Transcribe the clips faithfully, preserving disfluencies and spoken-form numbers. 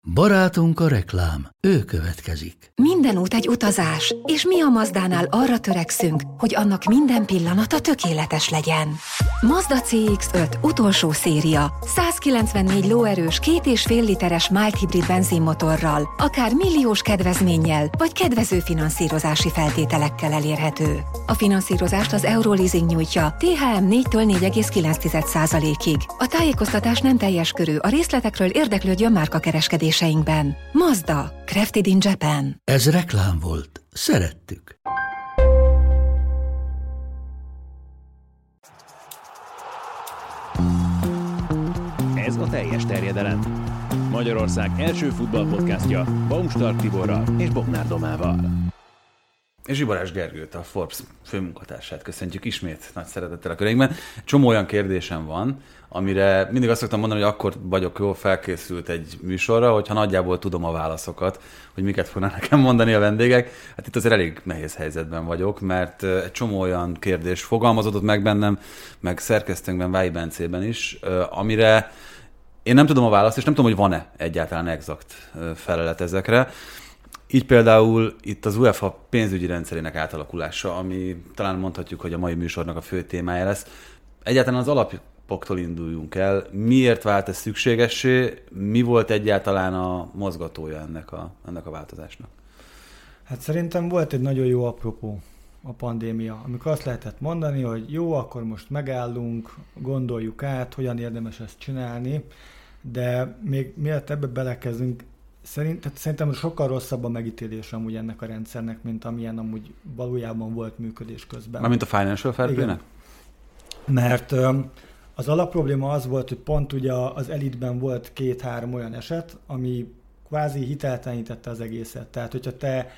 Barátunk a reklám, ő következik. Minden út egy utazás, és mi a Mazdánál arra törekszünk, hogy annak minden pillanata tökéletes legyen. Mazda cé iksz öt utolsó széria, százkilencvennégy lóerős, két és fél literes mild hibrid benzinmotorral, akár milliós kedvezménnyel, vagy kedvező finanszírozási feltételekkel elérhető. A finanszírozást az Euroleasing nyújtja té há em négytől négy egész kilenc százalékig. A tájékoztatás nem teljes körű, a részletekről érdeklődjön márkakereskedéseinkben. Mazda, crafted in Japan. Ez reklám volt. Szerettük. Ez a teljes terjedelem. Magyarország első futballpodcastja Baumstark Tiborral és Bognár Domával. És Zsibarás Gergőt, a Forbes főmunkatársát köszöntjük ismét nagy szeretettel a köreinkben. Csomó olyan kérdésem van, amire mindig azt szoktam mondani, hogy akkor vagyok jól felkészült egy műsorra, hogyha nagyjából tudom a válaszokat, hogy miket fognak nekem mondani a vendégek. Hát itt azért elég nehéz helyzetben vagyok, mert egy csomó olyan kérdés fogalmazódott meg bennem, meg szerkesztőnkben, Vályi Bencében is, amire én nem tudom a választ, és nem tudom, hogy van-e egyáltalán exakt felelet ezekre. Így például itt az UEFA pénzügyi rendszerének átalakulása, ami talán mondhatjuk, hogy a mai műsornak a fő témája lesz. Egyáltalán az alapoktól induljunk el. Miért vált ez szükségessé? Mi volt egyáltalán a mozgatója ennek a, ennek a változásnak? Hát szerintem volt egy nagyon jó apropó a pandémia, amikor azt lehetett mondani, hogy jó, akkor most megállunk, gondoljuk át, hogyan érdemes ezt csinálni, de még mielőtt ebbe belekezdünk, Szerint, tehát szerintem sokkal rosszabb a megítélés amúgy ennek a rendszernek, mint amilyen amúgy valójában volt működés közben. Mármint a Financial Fair Play-nek? Mert az alapprobléma az volt, hogy pont ugye az elitben volt két-három olyan eset, ami kvázi hiteltelenítette az egészet. Tehát, hogyha te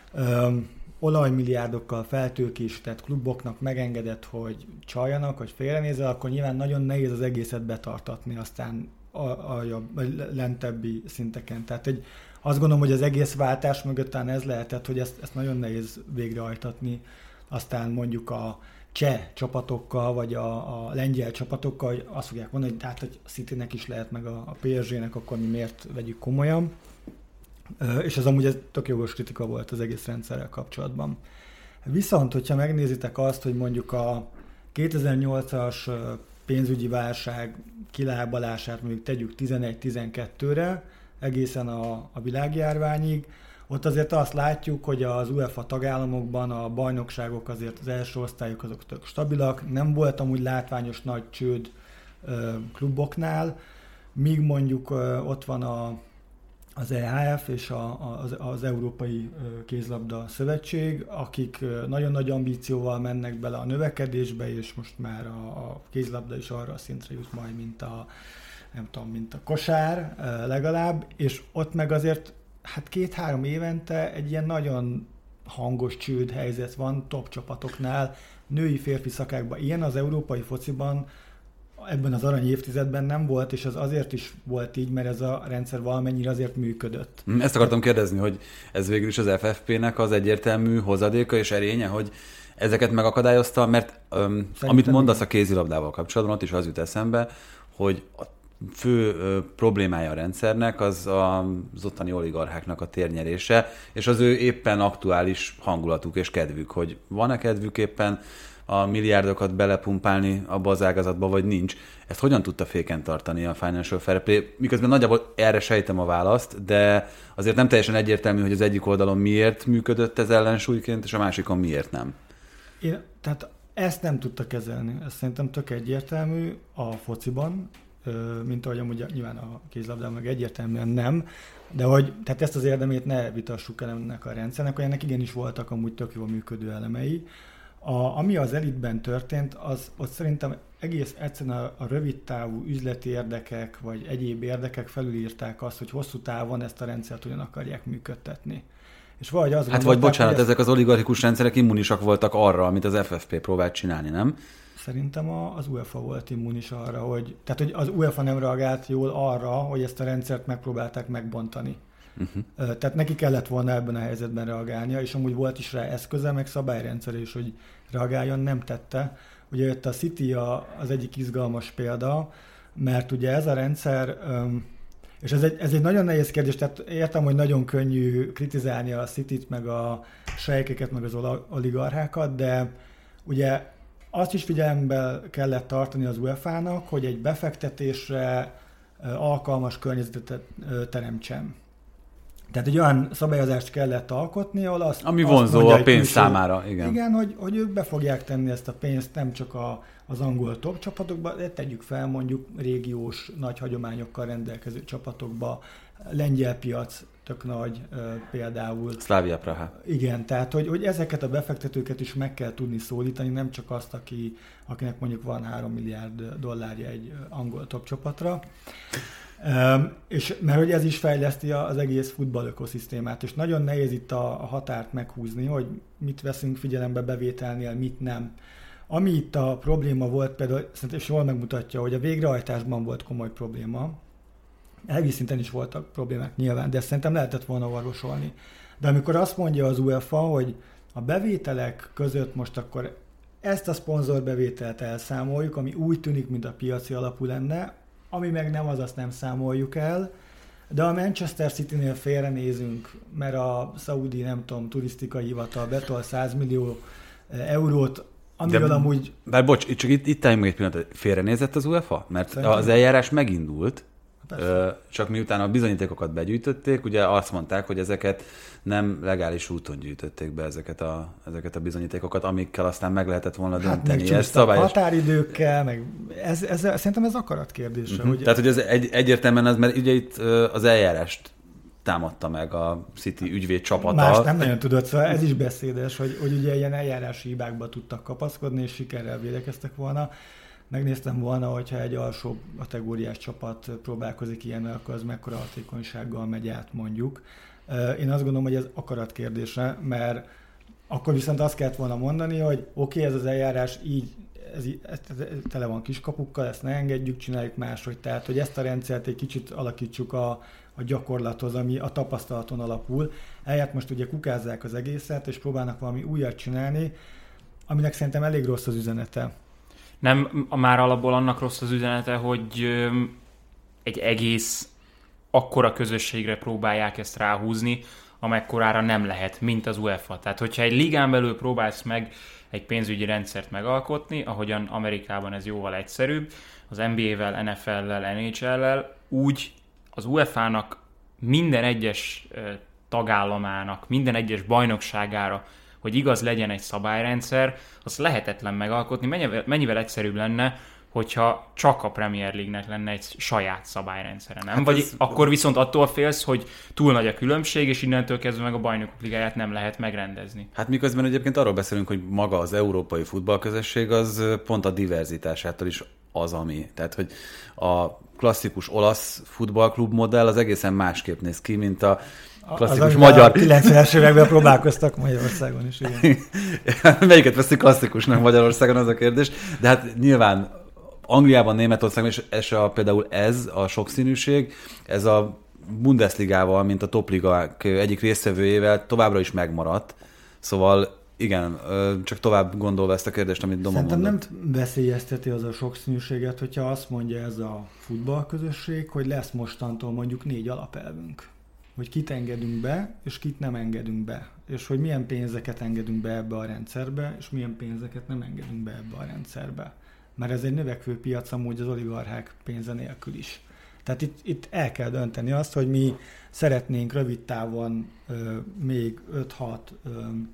öm, olajmilliárdokkal feltőkésített kluboknak megengedett, hogy csaljanak, hogy félrenézel, akkor nyilván nagyon nehéz az egészet betartatni aztán a, a, a lentebbi szinteken. Tehát egy, azt gondolom, hogy az egész váltás mögött talán ez lehetett, hogy ezt, ezt nagyon nehéz végrehajtatni. Aztán mondjuk a cseh csapatokkal, vagy a, a lengyel csapatokkal, hogy azt fogják mondani, hogy hát, hogy a Citynek is lehet, meg a, a pé es gének, akkor mi miért vegyük komolyan. És ez amúgy ez tök jogos kritika volt az egész rendszerrel kapcsolatban. Viszont, hogyha megnézitek azt, hogy mondjuk a kétezer-nyolcas pénzügyi válság kilábalását mondjuk tegyük tizenegy-tizenkettőre, egészen a, a világjárványig, ott azért azt látjuk, hogy az UEFA tagállamokban a bajnokságok azért az első osztályok azok tök stabilak, nem volt amúgy látványos nagy csőd ö, kluboknál, míg mondjuk ö, ott van a, az é há ef és a, az, az Európai Kézlabda Szövetség, akik nagyon nagy ambícióval mennek bele a növekedésbe, és most már a, a kézlabda is arra a szintre jut majd, mint a, nem tudom, mint a kosár legalább, és ott meg azért hát két-három évente egy ilyen nagyon hangos csőd helyzet van top csapatoknál, női-férfi szakákban. Ilyen az európai fociban ebben az arany évtizedben nem volt, és az azért is volt így, mert ez a rendszer valamennyire azért működött. Ezt akartam kérdezni, hogy ez végül is az ef ef pé-nek az egyértelmű hozadéka és erénye, hogy ezeket megakadályozta, mert um, amit mondasz igen. A kézilabdával kapcsolatban, ott is az jut eszembe, hogy a fő ö, problémája a rendszernek az a, az ottani oligarcháknak a térnyerése, és az ő éppen aktuális hangulatuk és kedvük, hogy van-e kedvük éppen a milliárdokat belepumpálni abba az ágazatba, vagy nincs. Ezt hogyan tudta féken tartani a Financial Fair Play? Miközben nagyjából erre sejtem a választ, de azért nem teljesen egyértelmű, hogy az egyik oldalon miért működött ez ellensúlyként, és a másikon miért nem. Én, tehát ezt nem tudta kezelni. Ez szerintem tök egyértelmű a fociban, mint ahogy amúgy nyilván a kézlabdában meg egyértelműen nem, de hogy tehát ezt az érdemét ne vitassuk el ennek a rendszernek, hogy ennek igenis voltak amúgy tök jól működő elemei. A, ami az elitben történt, az ott szerintem egész egyszerűen a, a rövidtávú üzleti érdekek, vagy egyéb érdekek felülírták azt, hogy hosszú távon ezt a rendszert hogyan akarják működtetni. És vagy az hát vagy bocsánat, ezek az oligarchikus rendszerek immunisak voltak arra, amit az ef ef pé próbált csinálni, nem? Szerintem az UEFA volt immunis arra, hogy, tehát hogy az UEFA nem reagált jól arra, hogy ezt a rendszert megpróbálták megbontani. Uh-huh. Tehát neki kellett volna ebben a helyzetben reagálnia, és amúgy volt is rá eszköze, meg szabályrendszer is, hogy reagáljon, nem tette. Ugye itt a City a, az egyik izgalmas példa, mert ugye ez a rendszer, És ez egy, ez egy nagyon nehéz kérdés, tehát értem, hogy nagyon könnyű kritizálni a Cityt, meg a sejkeket, meg az oligarchákat, de ugye azt is figyelembe kellett tartani az u e fá nak, hogy egy befektetésre alkalmas környezetet teremtsen. Tehát egy olyan szabályozást kellett alkotni, ahol azt Ami azt vonzó mondja, a pénz külső, számára, igen. Igen, hogy, hogy ők be fogják tenni ezt a pénzt nem csak a, az angol top csapatokba, de tegyük fel mondjuk régiós nagy hagyományokkal rendelkező csapatokba, lengyel piac tök nagy például. Slavia Praha. Igen, tehát hogy, hogy ezeket a befektetőket is meg kell tudni szólítani, nem csak azt, aki, akinek mondjuk van három milliárd dollárja egy angol top csapatra. Um, és mert hogy ez is fejleszti az egész futball ökoszisztémát, és nagyon nehéz itt a, a határt meghúzni, hogy mit veszünk figyelembe bevételnél, mit nem. Ami itt a probléma volt, például szerintem jól megmutatja, hogy a végrehajtásban volt komoly probléma, elvi szinten is voltak problémák nyilván, de szerintem lehetett volna orvosolni. De amikor azt mondja az u e fá, hogy a bevételek között most akkor ezt a szponzorbevételt elszámoljuk, ami úgy tűnik, mint a piaci alapú lenne, ami meg nem, az azt nem számoljuk el, de a Manchester City-nél félrenézünk, mert a szaudi, nem tudom, turisztikai hivatal betol száz millió eurót, amiről de, amúgy... Bár bocs, csak itt, itt álljunk egy pillanat, félrenézett az u e fá? Mert szerintem az eljárás megindult, Persze. Csak miután a bizonyítékokat begyűjtötték, ugye azt mondták, hogy ezeket nem legális úton gyűjtötték be ezeket a, ezeket a bizonyítékokat, amikkel aztán meg lehetett volna dönteni. Hát meg szabályos... határidőkkel, meg ez, ez, ez, szerintem ez akarat kérdése. Uh-huh. Hogy... Tehát, hogy ez egy, egyértelműen az, mert ugye itt az eljárást támadta meg a City ügyvéd csapata. Más nem nagyon tudod, szóval ez is beszédes, hogy, hogy ugye ilyen eljárási hibákba tudtak kapaszkodni, és sikerrel védekeztek volna. Megnéztem volna, hogyha egy alsó kategóriás csapat próbálkozik ilyennel, akkor az mekkora hatékonysággal megy át mondjuk. Én azt gondolom, hogy ez akarat kérdése, mert akkor viszont azt kellett volna mondani, hogy oké, okay, ez az eljárás így, ez, ez, ez tele van kiskapukkal, ezt ne engedjük, csináljuk máshogy. Tehát, hogy ezt a rendszert egy kicsit alakítsuk a, a gyakorlathoz, ami a tapasztalaton alapul. Elját most ugye kukázzák az egészet, és próbálnak valami újat csinálni, aminek szerintem elég rossz az üzenete. Nem már alapból annak rossz az üzenete, hogy egy egész akkora közösségre próbálják ezt ráhúzni, amekkorára nem lehet, mint az u e fá. Tehát, hogyha egy ligán belül próbálsz meg egy pénzügyi rendszert megalkotni, ahogyan Amerikában ez jóval egyszerűbb, az en bé á-vel, en ef el-lel, en há el-lel, úgy az u e fá-nak minden egyes tagállamának, minden egyes bajnokságára, hogy igaz legyen egy szabályrendszer, az lehetetlen megalkotni. Mennyivel, mennyivel egyszerűbb lenne, hogyha csak a Premier League-nek lenne egy saját szabályrendszere, nem? Hát Vagy ez... akkor viszont attól félsz, hogy túl nagy a különbség, és innentől kezdve meg a Bajnokok Ligáját nem lehet megrendezni. Hát miközben egyébként arról beszélünk, hogy maga az európai futballközösség az pont a diverzitásától is az, ami. Tehát, hogy a klasszikus olasz futballklub modell az egészen másképp néz ki, mint a klasszikus az, magyar... A kilencvenes években próbálkoztak Magyarországon is, igen. Melyiket veszik klasszikusnak Magyarországon, az a kérdés. De hát nyilván Angliában, Németországban, és, és a, például ez a sokszínűség, ez a Bundesligával, mint a topligák egyik résztvevőjével továbbra is megmaradt. Szóval igen, csak tovább gondolva ezt a kérdést, amit Doma mondott. Szerintem nem veszélyezteti az a sokszínűséget, hogyha azt mondja ez a futballközösség, hogy lesz mostantól mondjuk négy alapelvünk. Hogy kit engedünk be, és kit nem engedünk be. És hogy milyen pénzeket engedünk be ebbe a rendszerbe, és milyen pénzeket nem engedünk be ebbe a rendszerbe. Mert ez egy növekvő piac amúgy az oligarchák pénze nélkül is. Tehát itt, itt el kell dönteni azt, hogy mi szeretnénk rövid távon ö, még öt-hat ö,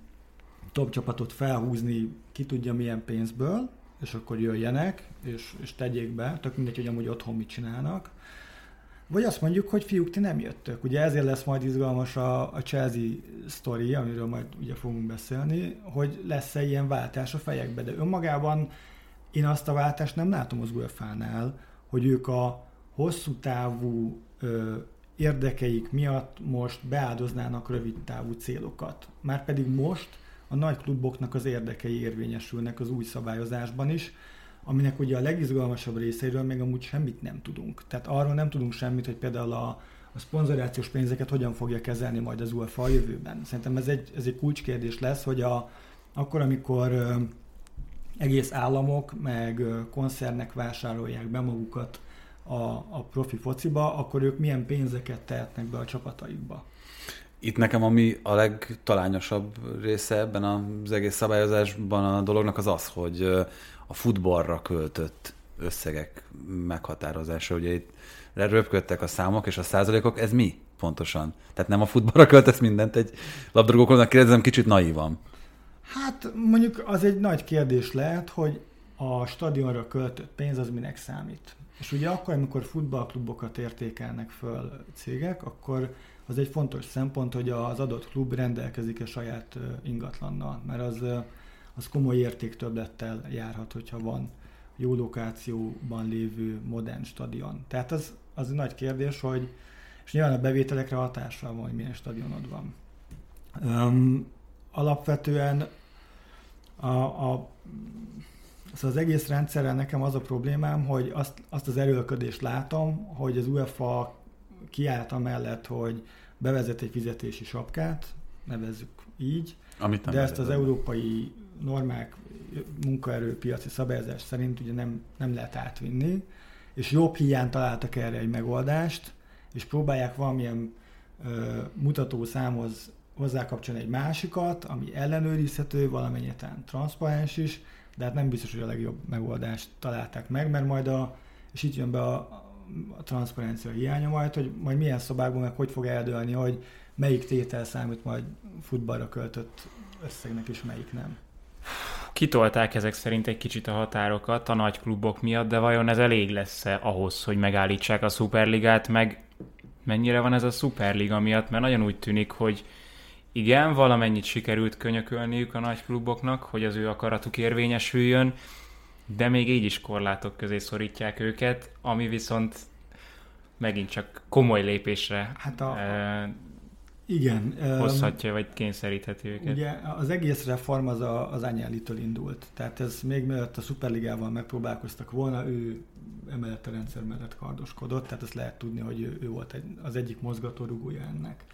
top csapatot felhúzni, ki tudja milyen pénzből, és akkor jöjjenek, és, és tegyék be, tök mindegy, hogy amúgy otthon mit csinálnak. Vagy azt mondjuk, hogy fiúk, ti nem jöttök. Ugye ezért lesz majd izgalmas a, a Chelsea sztori, amiről majd ugye fogunk beszélni, hogy lesz-e ilyen váltás a fejekbe. De önmagában én azt a váltást nem látom az u e fá-nál, hogy ők a hosszú távú ö, érdekeik miatt most beáldoznának rövid távú célokat. Márpedig most a nagy kluboknak az érdekei érvényesülnek az új szabályozásban is, aminek ugye a legizgalmasabb részeiről még amúgy semmit nem tudunk. Tehát arról nem tudunk semmit, hogy például a, a szponzorációs pénzeket hogyan fogja kezelni majd az u e fá a jövőben. Szerintem ez egy, ez egy kulcskérdés lesz, hogy a, akkor, amikor ö, egész államok meg ö, koncernek vásárolják be magukat a, a profi fociba, akkor ők milyen pénzeket tehetnek be a csapataikba. Itt nekem ami a legtalányosabb része ebben az egész szabályozásban a dolognak az az, hogy a futballra költött összegek meghatározása. Ugye itt röpködtek a számok és a százalékok, ez mi pontosan? Tehát nem a futballra költesz mindent, egy labdarúgóknak kérdezem, kicsit naívan. Hát mondjuk az egy nagy kérdés lehet, hogy a stadionra költött pénz az minek számít. És ugye akkor, amikor futballklubokat értékelnek föl cégek, akkor az egy fontos szempont, hogy az adott klub rendelkezik a saját ingatlannal, mert az, az komoly értéktöbblettel járhat, hogyha van jó lokációban lévő modern stadion. Tehát az, az egy nagy kérdés, hogy és nyilván a bevételekre hatással van, hogy milyen stadionod van. Um, alapvetően a, a, szóval az egész rendszerrel nekem az a problémám, hogy azt, azt az erőlködést látom, hogy az UEFA kiállt amellett, hogy bevezet egy fizetési sapkát, nevezzük így, Amit de ezt az európai normák, munkaerőpiaci szabályozás szerint ugye nem, nem lehet átvinni, és jobb hiány találtak erre egy megoldást, és próbálják valamilyen ö, mutatószámhoz hozzákapcsolni egy másikat, ami ellenőrizhető, valamennyire transzparens is, de hát nem biztos, hogy a legjobb megoldást találták meg, mert majd a, és itt jön be a, a transzparencia hiánya majd, hogy majd milyen szobákban meg hogy fog eldőlni, hogy melyik tétel számít majd futballra költött összegnek, és melyik nem. Kitolták ezek szerint egy kicsit a határokat a nagy klubok miatt, de vajon ez elég lesz-e ahhoz, hogy megállítsák a szuperligát, meg mennyire van ez a szuperliga miatt, mert nagyon úgy tűnik, hogy igen, valamennyit sikerült könyökölniük a nagy kluboknak, hogy az ő akaratuk érvényesüljön, de még így is korlátok közé szorítják őket, ami viszont megint csak komoly lépésre hát a, eh, igen, hozhatja, vagy kényszerítheti őket. Ugye az egész reform az a, az Agnelli-től indult. Tehát ez még mielőtt a szuperligával megpróbálkoztak volna, ő emellett a rendszer mellett kardoskodott, tehát ezt lehet tudni, hogy ő, ő volt egy, az egyik mozgatórugója ennek.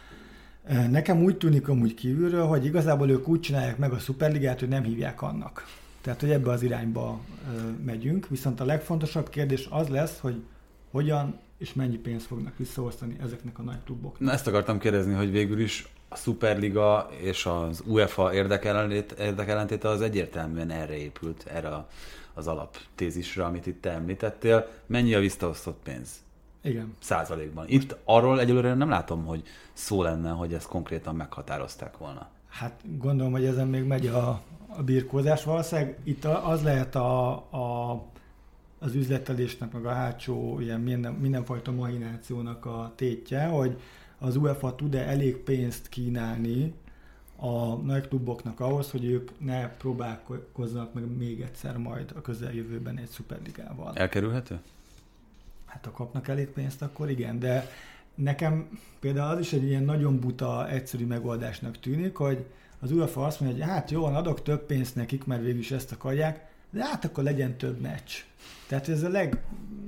Nekem úgy tűnik amúgy kívülről, hogy igazából ők úgy csinálják meg a szuperligát, hogy nem hívják annak. Tehát, hogy ebbe az irányba megyünk, viszont a legfontosabb kérdés az lesz, hogy hogyan és mennyi pénzt fognak visszaosztani ezeknek a nagy kluboknak. Na ezt akartam kérdezni, hogy végül is a Szuperliga és az UEFA érdekellentéte az egyértelműen erre épült, erre az alaptézisre, amit itt te említettél. Mennyi a visszaosztott pénz? Igen. Százalékban. Itt arról egyelőre nem látom, hogy szó lenne, hogy ezt konkrétan meghatározták volna. Hát gondolom, hogy ezen még megy a, a birkózás. Valószínűleg itt az lehet a, a, az üzletelésnek, meg a hátsó ilyen minden, mindenfajta mahinációnak a tétje, hogy az UEFA tud-e elég pénzt kínálni a nagy kluboknak ahhoz, hogy ők ne próbálkoznak meg még egyszer majd a közeljövőben egy szuperligával. Elkerülhető? Hát ha kapnak elég pénzt, akkor igen, de nekem például az is egy ilyen nagyon buta, egyszerű megoldásnak tűnik, hogy az UEFA azt mondja, hogy hát jó, adok több pénzt nekik, mert végül is ezt akarják, de hát akkor legyen több meccs. Tehát ez a leg...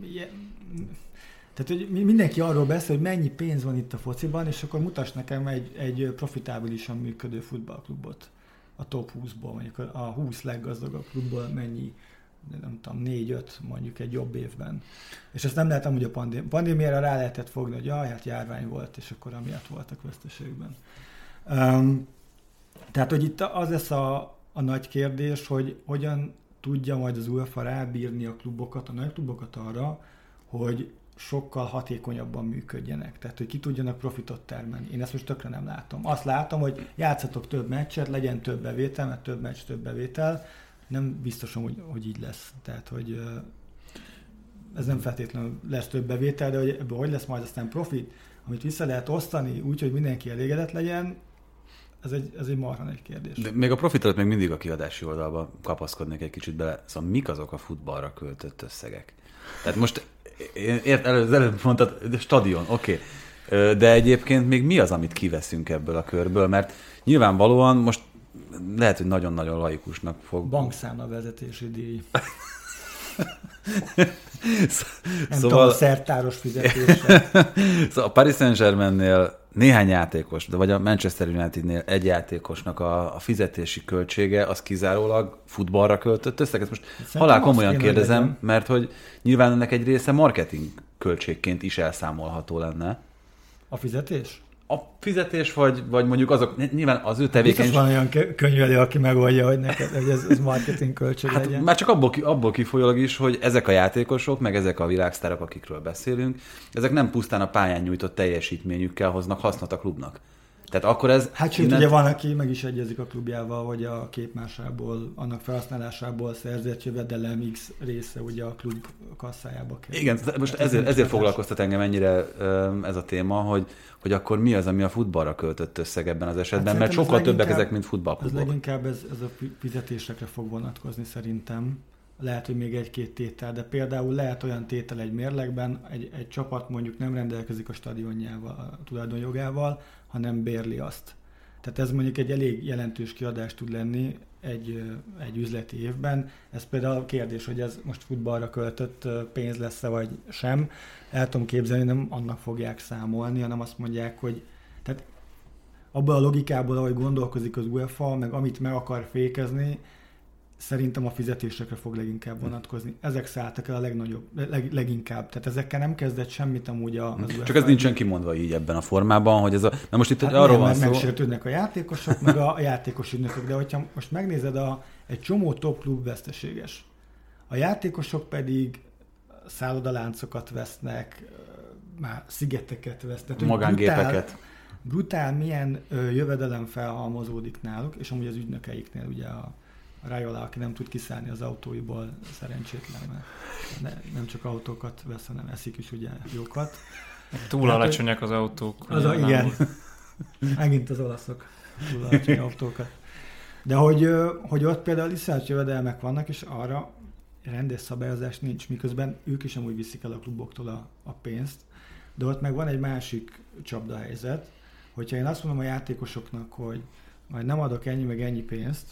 Tehát, hogy mindenki arról beszél, hogy mennyi pénz van itt a fociban, és akkor mutass nekem egy, egy profitábilisan működő futballklubot a top húszból, mondjuk a húsz leggazdagabb klubból mennyi, nem tudom, négy-öt mondjuk egy jobb évben. És ezt nem lehet amúgy a pandémiára. Pandémiára rá lehetett fogni, hogy jaj, hát járvány volt, és akkor amiatt voltak veszteségben. Um, tehát, hogy itt az lesz a, a nagy kérdés, hogy hogyan tudja majd az UEFA rábírni a klubokat, a nagy klubokat arra, hogy sokkal hatékonyabban működjenek. Tehát, hogy ki tudjanak profitot termelni. Én ezt most tökre nem látom. Azt látom, hogy játszatok több meccset, legyen több bevétel, mert több meccs, több bevétel. Nem biztosan, hogy, hogy így lesz. Tehát, hogy ez nem feltétlenül lesz több bevétel, de hogy ebből hogy lesz majd aztán profit, amit vissza lehet osztani úgy, hogy mindenki elégedett legyen, ez egy, ez egy marha nagy kérdés. De még a profit előtt még mindig a kiadási oldalba kapaszkodnék egy kicsit bele. Szóval mik azok a futballra költött összegek? Tehát most ért, előbb, előbb mondtad, stadion, oké. Okay. De egyébként még mi az, amit kiveszünk ebből a körből? Mert nyilvánvalóan most lehet, hogy nagyon-nagyon laikusnak fog... Bankszámla vezetési díj. Sz- nem szóval... tudom, a szertáros fizetése. Szóval a Paris Saint-Germainnél néhány játékos, de vagy a Manchester Unitednél egy játékosnak a, a fizetési költsége, az kizárólag futballra költött összeg. Ezt most halál komolyan kérdezem, mert hogy nyilván ennek egy része marketing költségként is elszámolható lenne. A fizetés? A fizetés, vagy, vagy mondjuk azok, nyilván az ő tevékenység... Biztos van olyan könyvelő, aki megoldja, hogy neked, hogy ez, ez marketing költség hát legyen. Már csak abból, abból kifolyólag is, hogy ezek a játékosok, meg ezek a világsztárok, akikről beszélünk, ezek nem pusztán a pályán nyújtott teljesítményükkel hoznak hasznot a klubnak. Tehát akkor ez... Hát sőt, innen... ugye van, aki meg is egyezik a klubjával, hogy a képmásából, annak felhasználásából szerzett jövedelem X része ugye a klub kasszájába kell. Igen, most hát ezért, ezért foglalkoztat engem ennyire ez a téma, hogy, hogy akkor mi az, ami a futballra költött összeg ebben az esetben, hát mert sokkal többek ezek, mint futballklubok. Ez leginkább ez, ez a fizetésekre fog vonatkozni szerintem. Lehet, hogy még egy-két tétel, de például lehet olyan tétel egy mérlegben, egy, egy csapat mondjuk nem rendelkezik a stadionjával, a tulajdonjogával, hanem bérli azt. Tehát ez mondjuk egy elég jelentős kiadás tud lenni egy, egy üzleti évben. Ez például a kérdés, hogy ez most futballra költött pénz lesz-e vagy sem. El tudom képzelni, nem annak fogják számolni, hanem azt mondják, hogy tehát abban a logikából, ahogy gondolkozik az UEFA, meg amit meg akar fékezni, szerintem a fizetésekre fog leginkább vonatkozni. Ezek szálltak el a legnagyobb, leg, leginkább. Tehát ezekkel nem kezdett semmit amúgy a, az Csak ez nincsen kimondva így ebben a formában, hogy ez a... Na most itt hát arról nem, van szó... megsértődnek a játékosok, meg a játékos ügynökök, de hogyha most megnézed, a, egy csomó top klub veszteséges. A játékosok pedig szállodaláncokat vesznek, már szigeteket vesznek. Magángépeket. Brutál, brutál milyen ö, jövedelem felhalmozódik náluk, és amúgy az ügynökeiknél ugye a Raiola, aki nem tud kiszállni az autóiból, szerencsétlen, mert ne, nem csak autókat vesz, hanem eszik is ugye jókat. Túl hát, alacsonyak az autók. Az a, igen. Megint az olaszok. Túl alacsony autókat. De hogy, hogy ott például iszonyat jövedelmek vannak, és arra rendes szabályozás nincs, miközben ők is amúgy viszik el a kluboktól a, a pénzt. De ott meg van egy másik csapdahelyzet, hogyha én azt mondom a játékosoknak, hogy majd nem adok ennyi meg ennyi pénzt,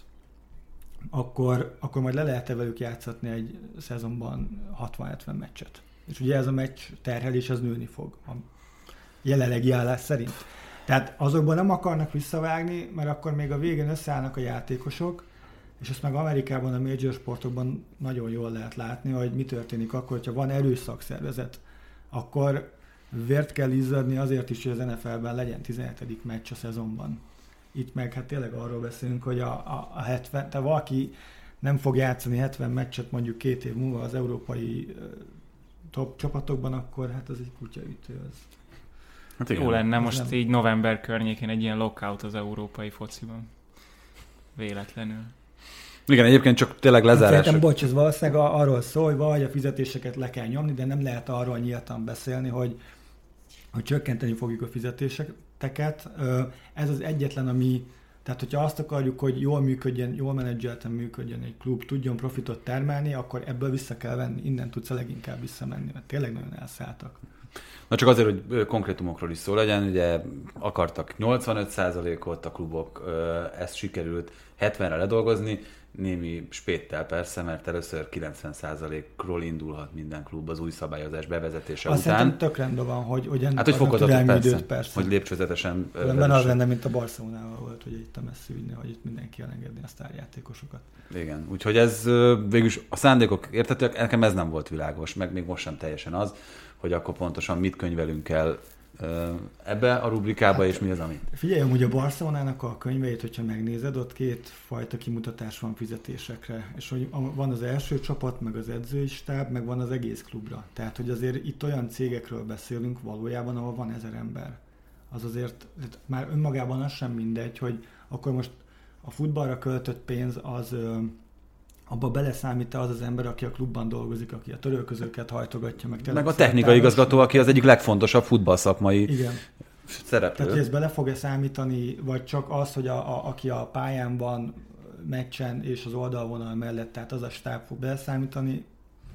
akkor, akkor majd le lehet-e velük játszatni egy szezonban hatvan-hetven meccset. És ugye ez a meccs terhelés az nőni fog a jelenlegi állás szerint. Tehát azokban nem akarnak visszavágni, mert akkor még a végén összeállnak a játékosok, és ezt meg Amerikában a major sportokban nagyon jól lehet látni, hogy mi történik akkor, hogyha van erős szakszervezet, akkor vért kell izzadni azért is, hogy az en ef el-ben legyen tizenhetedik meccs a szezonban. Itt meg hát tényleg arról beszélünk, hogy a, a, a hetven, tehát valaki nem fog játszani hetven meccset mondjuk két év múlva az európai uh, top csapatokban, akkor hát az egy kutyaütő. Az. Hát jó lenne most nem... így november környékén egy ilyen lockout az európai fociban. Véletlenül. Igen, egyébként csak tényleg lezárás. Szerintem, bocs, ez valószínűleg arról szól, hogy vagy a fizetéseket le kell nyomni, de nem lehet arról nyíltan beszélni, hogy, hogy csökkenteni fogjuk a fizetéseket. Ez az egyetlen, ami, tehát hogyha azt akarjuk, hogy jól működjön, jól menedzselten működjön egy klub, tudjon profitot termelni, akkor ebből vissza kell venni, innen tudsz a leginkább visszamenni, mert tényleg nagyon elszálltak. Na csak azért, hogy konkrétumokról is szó legyen, ugye akartak nyolcvanöt százalékot a klubok, ezt sikerült hetvenre ledolgozni, némi spéttel persze, mert először kilencven százalékról indulhat minden klub az új szabályozás bevezetése azt után. Azt szerintem tök rendben van, hogy, hogy ennek hát, hogy fokozatot persze, időt, persze, hogy lépcsőzetesen. Különben az lenne, mint a Barcelonával volt, hogy itt a Messi ügyne, hogy itt mindenki elengedni a sztárjátékosokat. Igen, úgyhogy ez végülis a szándékok értetőek, nekem ez nem volt világos, meg még most sem teljesen az, hogy akkor pontosan mit könyvelünk el ebbe a rubrikába, hát, és mi az, amit? Figyelj, amúgy a Barcelonának a könyveit, hogyha megnézed, ott két fajta kimutatás van fizetésekre. És hogy van az első csapat, meg az edzői stáb, meg van az egész klubra. Tehát, hogy azért itt olyan cégekről beszélünk valójában, ahol van ezer ember. Az azért már önmagában az sem mindegy, hogy akkor most a futballra költött pénz az abba beleszámít az az ember, aki a klubban dolgozik, aki a törölközőket hajtogatja meg. Meg a technikai igazgató, aki az egyik legfontosabb futballszakmai igen. szereplő. Tehát, hogy ez bele fog-e számítani, vagy csak az, hogy a, a, aki a pályán van, meccsen és az oldalvonal mellett, tehát az a stáb fog beleszámítani?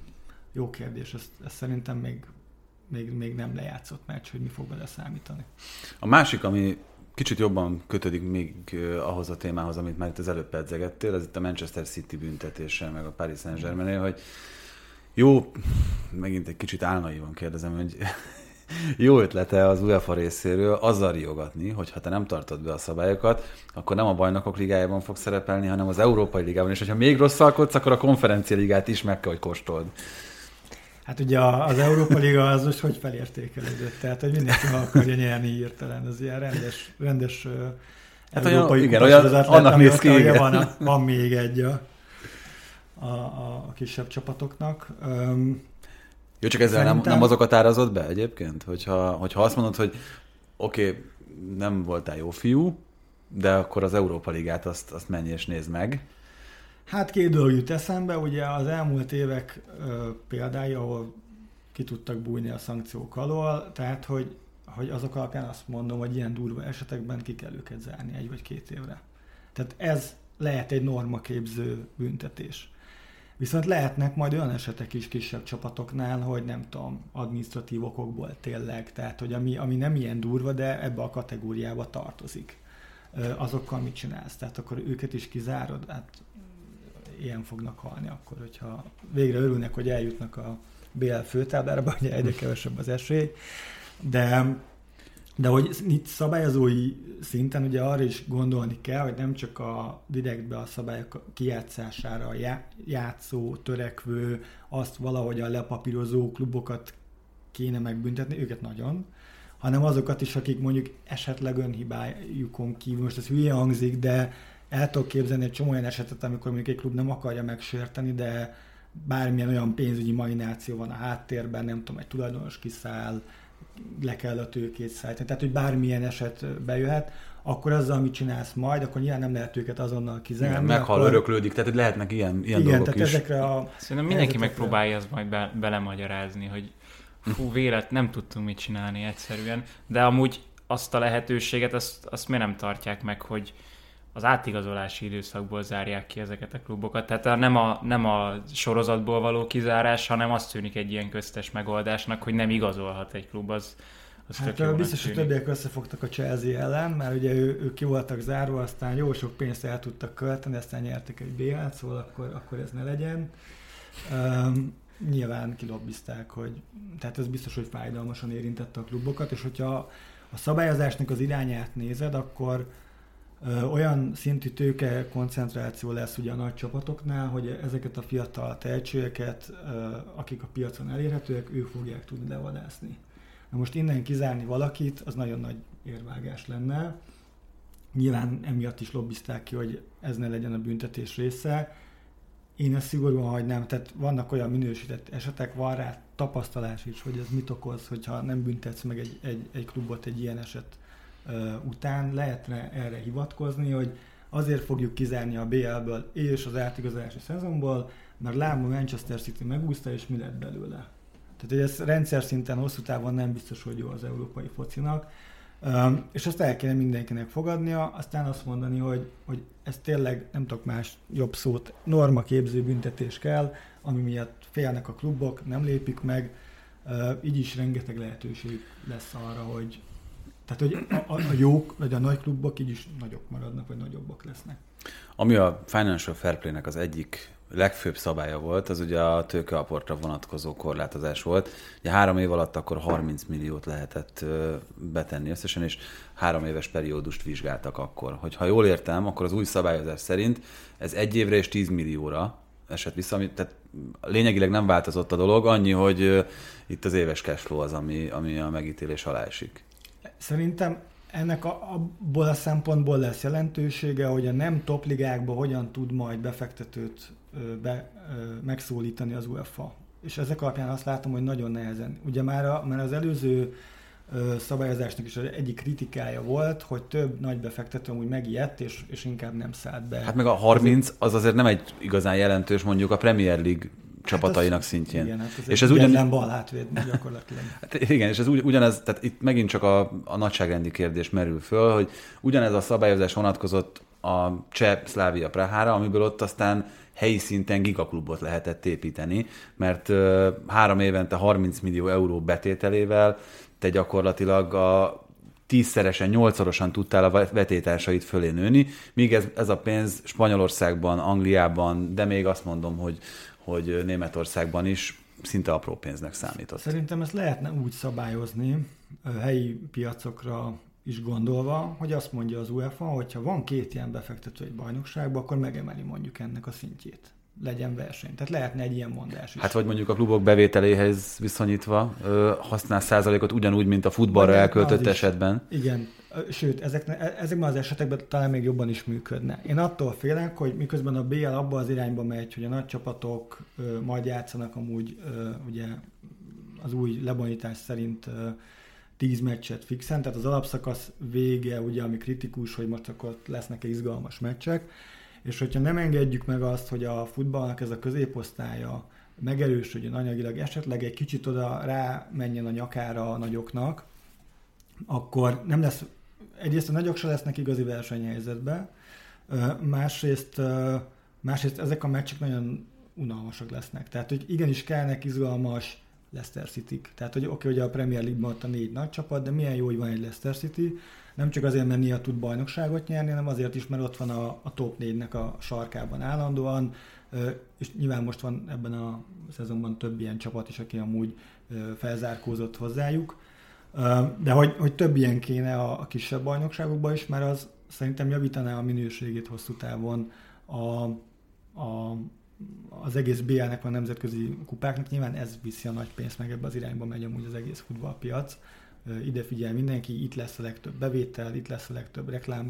Jó kérdés, ezt, ezt szerintem még, még, még nem lejátszott meccs, hogy mi fog beleszámítani. A másik, ami kicsit jobban kötődik még ahhoz a témához, amit már itt az előbb pedzegettél, ez itt a Manchester City büntetése, meg a Paris Saint-Germain, hogy jó, megint egy kicsit álnaivan kérdezem, hogy jó ötlete az UEFA részéről azzal riogatni, hogy ha te nem tartod be a szabályokat, akkor nem a Bajnokok Ligájában fog szerepelni, hanem az Európai Ligában. És hogyha még rosszalkodsz, akkor a Konferencia Ligát is meg kell, hogy kóstold. Hát ugye az Európa Liga az most hogy felértékelődött? Tehát, hogy mindenki meg akarja nyerni hirtelen. Az ilyen rendes, rendes hát európai olyan, igen, olyan, atlet, annak néz ki, igen. Van, van még egy a, a, a kisebb csapatoknak. Um, Jó, csak ezzel Szerintem... nem, nem azokat árazott be egyébként? Hogyha, hogyha azt mondod, hogy oké, okay, nem voltál jó fiú, de akkor az Európa Ligát azt, azt menj és nézd meg. Hát két dolog jut eszembe, ugye az elmúlt évek ö, példái, ahol ki tudtak bújni a szankciók alól, tehát hogy, hogy azok alapján azt mondom, hogy ilyen durva esetekben ki kell őket zárni egy vagy két évre. Tehát ez lehet egy normaképző büntetés. Viszont lehetnek majd olyan esetek is kisebb csapatoknál, hogy nem tudom, adminisztratív okokból tényleg, tehát hogy ami, ami nem ilyen durva, de ebbe a kategóriába tartozik. Azokkal mit csinálsz? Tehát akkor őket is kizárod? Hát ilyen fognak halni akkor, hogyha végre örülnek, hogy eljutnak a bé el főtáblára, ugye egyre kevesebb az esély. De, de hogy itt szabályozói szinten ugye arra is gondolni kell, hogy nem csak a direktbe a szabályok kijátszására játszó, törekvő, azt valahogyan lepapírozó klubokat kéne megbüntetni, őket nagyon, hanem azokat is, akik mondjuk esetleg önhibájukon kívül, most ez hülye hangzik, de el tudok képzelni egy csomó olyan esetet, amikor mondjuk egy klub nem akarja megsérteni, de bármilyen olyan pénzügyi mahináció van a háttérben, nem tudom, egy tulajdonos kiszáll, le kell a tőkét szállítani, tehát hogy bármilyen eset bejöhet, akkor azzal, amit csinálsz majd, akkor nyilván nem lehet őket azonnal kizárni. Igen, meghal, akkor... öröklődik, tehát hogy lehetnek ilyen, ilyen igen, dolgok tehát is. Ezekre a Szerintem mindenki megpróbálja ezt majd be, belemagyarázni, hogy fú, vélet, nem tudtunk mit csinálni egyszerűen, de amúgy azt a lehetőséget, azt, azt miért nem tartják meg, hogy az átigazolási időszakból zárják ki ezeket a klubokat. Tehát nem a, nem a sorozatból való kizárás, hanem azt tűnik egy ilyen köztes megoldásnak, hogy nem igazolhat egy klub, az, az hát tök jónak biztos, hogy tűnik. többiek összefogtak a Chelsea ellen, mert ugye ő, ők ki voltak zárva, aztán jó sok pénzt el tudtak költeni, aztán nyertek egy bé el-t, szóval akkor, akkor ez ne legyen. Um, nyilván kilobbizták, hogy tehát ez biztos, hogy fájdalmasan érintette a klubokat, és hogyha a szabályozásnak az irányát nézed, akkor Ö, olyan szintű tőke koncentráció lesz ugye a nagy csapatoknál, hogy ezeket a fiatal tehetségeket, ö, akik a piacon elérhetőek, ők fogják tudni levadászni. Na most innen kizárni valakit, az nagyon nagy érvágás lenne. Nyilván emiatt is lobbizták ki, hogy ez ne legyen a büntetés része. Én ezt szigorúan hagynám, tehát vannak olyan minősített esetek, van rá tapasztalás is, hogy ez mit okoz, hogyha nem büntetsz meg egy, egy, egy klubot egy ilyen eset után, lehetne erre hivatkozni, hogy azért fogjuk kizárni a bé el-ből és az átigazolási szezonból, mert látom a Manchester City megúszta, és mi lett belőle. Tehát ez rendszer szinten hosszú távon nem biztos, hogy jó az európai focinak, és azt el kéne mindenkinek fogadnia, aztán azt mondani, hogy, hogy ez tényleg nem tudok más jobb szót, normaképző büntetés kell, ami miatt félnek a klubok, nem lépik meg, így is rengeteg lehetőség lesz arra, hogy Tehát, hogy a, a jók, vagy a nagy klubok így is nagyok maradnak, vagy nagyobbak lesznek. Ami a Financial Fair Play-nek az egyik legfőbb szabálya volt, az ugye a tőkeaportra vonatkozó korlátozás volt. Ugye három év alatt akkor harminc milliót lehetett betenni összesen, és három éves periódust vizsgáltak akkor. Hogyha jól értem, akkor az új szabályozás szerint ez egy évre és tíz millióra esett vissza, ami, tehát lényegileg nem változott a dolog, annyi, hogy itt az éves cashflow az, ami, ami a megítélés alá esik. Szerintem ennek a, abból a szempontból lesz jelentősége, hogy a nem top ligákban hogyan tud majd befektetőt be, megszólítani az UEFA. És ezek alapján azt látom, hogy nagyon nehezen. Ugye már, a, már az előző szabályozásnak is egyik kritikája volt, hogy több nagy befektető úgy megijedt, és, és inkább nem szállt be. Hát meg a harminc az azért nem egy igazán jelentős, mondjuk a Premier League csapatainak hát az, szintjén. Igen, hát ez és ez ugyan... nem bal hátvéd gyakorlatilag. Hát igen, és ez ugy, ugyanez, tehát itt megint csak a, a nagyságrendi kérdés merül föl, hogy ugyanez a szabályozás vonatkozott a cseh Slavia Prahára, amiből ott aztán helyi szinten gigaklubot lehetett építeni, mert uh, három évente harminc millió euró betételével te gyakorlatilag a tízszeresen, nyolcszorosan tudtál a vetétársait fölé nőni, míg ez, ez a pénz Spanyolországban, Angliában, de még azt mondom, hogy, hogy Németországban is szinte apró pénznek számított. Szerintem ezt lehetne úgy szabályozni, helyi piacokra is gondolva, hogy azt mondja az UEFA, hogyha van két ilyen befektető egy bajnokságban, akkor megemeli mondjuk ennek a szintjét. Legyen verseny. Tehát lehetne egy ilyen mondás is. Hát vagy mondjuk a klubok bevételéhez viszonyítva ö, használ százalékot ugyanúgy, mint a futballra vagy elköltött esetben. Igen. Sőt, ezekne, ezekben az esetekben talán még jobban is működne. Én attól félek, hogy miközben a bé el abba az irányba megy, hogy a nagy csapatok ö, majd játszanak amúgy ö, ugye az új lebonyítás szerint ö, tíz meccset fixen, tehát az alapszakasz vége, ugye, ami kritikus, hogy most akkor lesznek izgalmas meccsek, és hogyha nem engedjük meg azt, hogy a futballnak ez a középosztálya megerősödjön anyagilag, esetleg egy kicsit oda rá menjen a nyakára a nagyoknak, akkor nem lesz, egyrészt a nagyok se lesznek igazi versenyhelyzetben, másrészt, másrészt ezek a meccsek nagyon unalmasak lesznek. Tehát, hogy igenis kellnek izgalmas Leicester City-k. Tehát, hogy oké, okay, hogy a Premier League-ban ott a négy nagy csapat, de milyen jó, hogy van egy Leicester City, nem csak azért, mert néha tud bajnokságot nyerni, hanem azért is, mert ott van a, a top négynek a sarkában állandóan, és nyilván most van ebben a szezonban több ilyen csapat is, aki amúgy felzárkózott hozzájuk, de hogy, hogy több ilyen kéne a, a kisebb bajnokságokban is, mert az szerintem javítaná a minőségét hosszú távon a, a, az egész bé el-nek, a nemzetközi kupáknak. Nyilván ez viszi a nagy pénzt, meg ebbe az irányba megy amúgy az egész futballpiac. Ide figyel mindenki, itt lesz a legtöbb bevétel, itt lesz a legtöbb reklám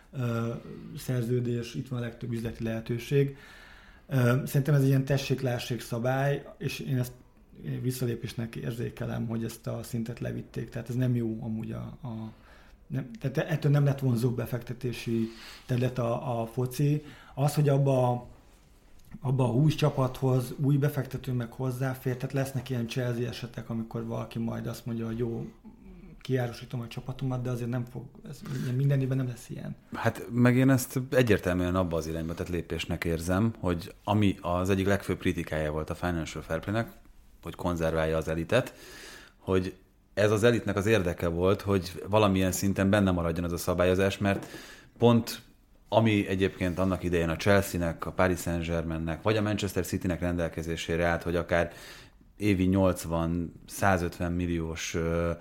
szerződés, itt van a legtöbb üzleti lehetőség. Szerintem ez egy ilyen tessék-lássék szabály, és én ezt visszalépésnek érzékelem, hogy ezt a szintet levitték. Tehát ez nem jó amúgy a... a nem, tehát ettől nem lett vonzó befektetési terület a, a foci. Az, hogy abba, abba a húsz csapathoz új befektető meg hozzáfér, tehát lesznek ilyen Chelsea esetek, amikor valaki majd azt mondja, hogy jó, kiárusítom a csapatomat, de azért nem fog, ez mindenében nem lesz ilyen. Hát meg én ezt egyértelműen abba az irányba tett lépésnek érzem, hogy ami az egyik legfőbb kritikája volt a Financial Fair Play-nek, hogy konzerválja az elitet, hogy ez az elitnek az érdeke volt, hogy valamilyen szinten benne maradjon az a szabályozás, mert pont ami egyébként annak idején a Chelsea-nek, a Paris Saint-Germainnek, vagy a Manchester City-nek rendelkezésére állt, hogy akár évi nyolcvan-százötven milliós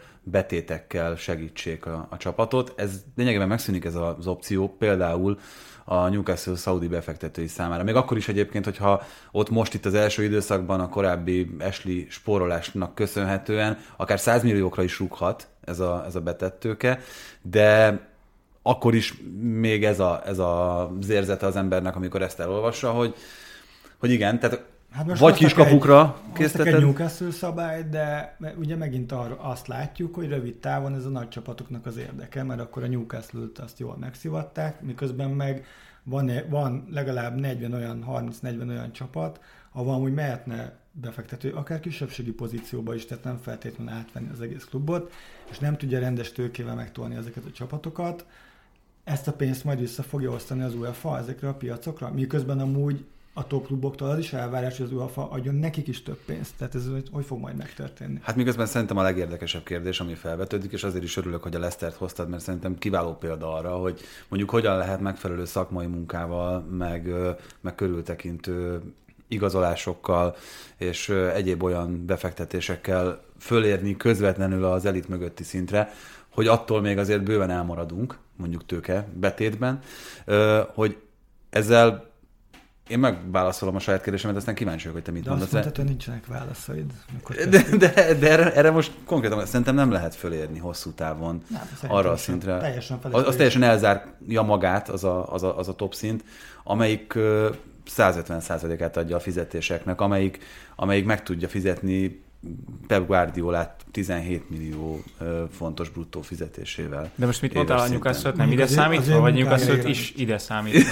betétekkel segítsék a, a csapatot. Ez lényegében megszűnik ez az opció, például a Newcastle szaudi befektetői számára. Még akkor is egyébként, hogyha ott most itt az első időszakban a korábbi Ashley spórolásnak köszönhetően akár száz milliókra is rúghat ez a, ez a betett tőke, de akkor is még ez, a, ez az érzete az embernek, amikor ezt elolvassa, hogy, hogy igen, tehát hát vagy kiskapukra készítetted. egy Newcastle szabály, de ugye megint arra azt látjuk, hogy rövid távon ez a nagy csapatoknak az érdeke, mert akkor a Newcastle-t azt jól megszivatták, miközben meg van, van legalább negyven olyan, harminc-negyven olyan csapat, ahol amúgy mehetne befektető, akár kisebbségi pozícióba is, tehát nem feltétlenül átvenni az egész klubot, és nem tudja rendes tőkével megtolni ezeket a csapatokat. Ezt a pénzt majd vissza fogja osztani az UEFA ezekre a piacokra, miközben amúgy a top kluboktól az is elvárás, hogy az UEFA adjon nekik is több pénzt. Tehát ez hogy fog majd megtörténni? Hát miközben szerintem a legérdekesebb kérdés, ami felvetődik, és azért is örülök, hogy a Leicestert hoztad, mert szerintem kiváló példa arra, hogy mondjuk hogyan lehet megfelelő szakmai munkával, meg, meg körültekintő igazolásokkal és egyéb olyan befektetésekkel fölérni közvetlenül az elit mögötti szintre, hogy attól még azért bőven elmaradunk, mondjuk tőke betétben, hogy ezzel én megválaszolom a saját kérdésemet, aztán kíváncsi vagyok, hogy te mit de mondasz. De azt mondtad, hogy nincsenek válaszaid. De, de, de erre, erre most konkrétan szerintem nem lehet fölérni hosszú távon nem, arra a szintre. Teljesen az, az teljesen elzárja magát az a, az, a, az a top szint, amelyik százötven százalékát adja a fizetéseknek, amelyik, amelyik meg tudja fizetni Pep Guardiolát tizenhét millió fontos bruttó fizetésével. De most mit mondtál a Newcastle-t? Nem ide számítva, vagy Newcastle-t is ide számítva?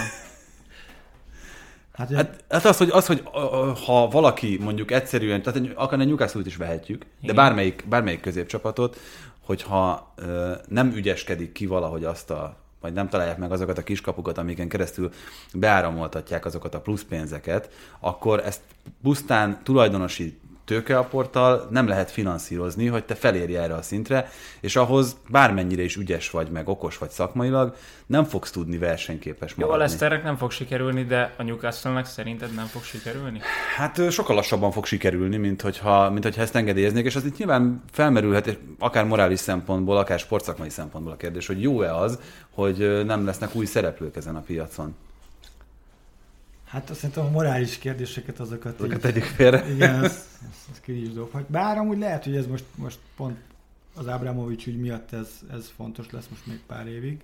Hát, hát, hát az, hogy, az, hogy ha valaki mondjuk egyszerűen, tehát akár a Newcastle-t is vehetjük, igen, de bármelyik, bármelyik középcsapatot, hogyha ö, nem ügyeskedik ki valahogy azt a, vagy nem találják meg azokat a kiskapukat, amiken keresztül beáramoltatják azokat a pluszpénzeket, akkor ezt pusztán tulajdonosi tőkeaporttal nem lehet finanszírozni, hogy te felérj erre a szintre, és ahhoz bármennyire is ügyes vagy, meg okos vagy szakmailag, nem fogsz tudni versenyképes maradni. Jó, a Leicesternek nem fog sikerülni, de a Newcastle-nek szerinted nem fog sikerülni? Hát sokkal lassabban fog sikerülni, mint hogyha, mint hogyha ezt engedélyeznék, és az itt nyilván felmerülhet, akár morális szempontból, akár sportszakmai szempontból a kérdés, hogy jó-e az, hogy nem lesznek új szereplők ezen a piacon. Hát azt szerintem a morális kérdéseket azokat... Azokat tegyük félre. Igen, azt, azt ki is dobhat. Bár amúgy lehet, hogy ez most, most pont az Abramovics ügy miatt ez, ez fontos lesz most még pár évig.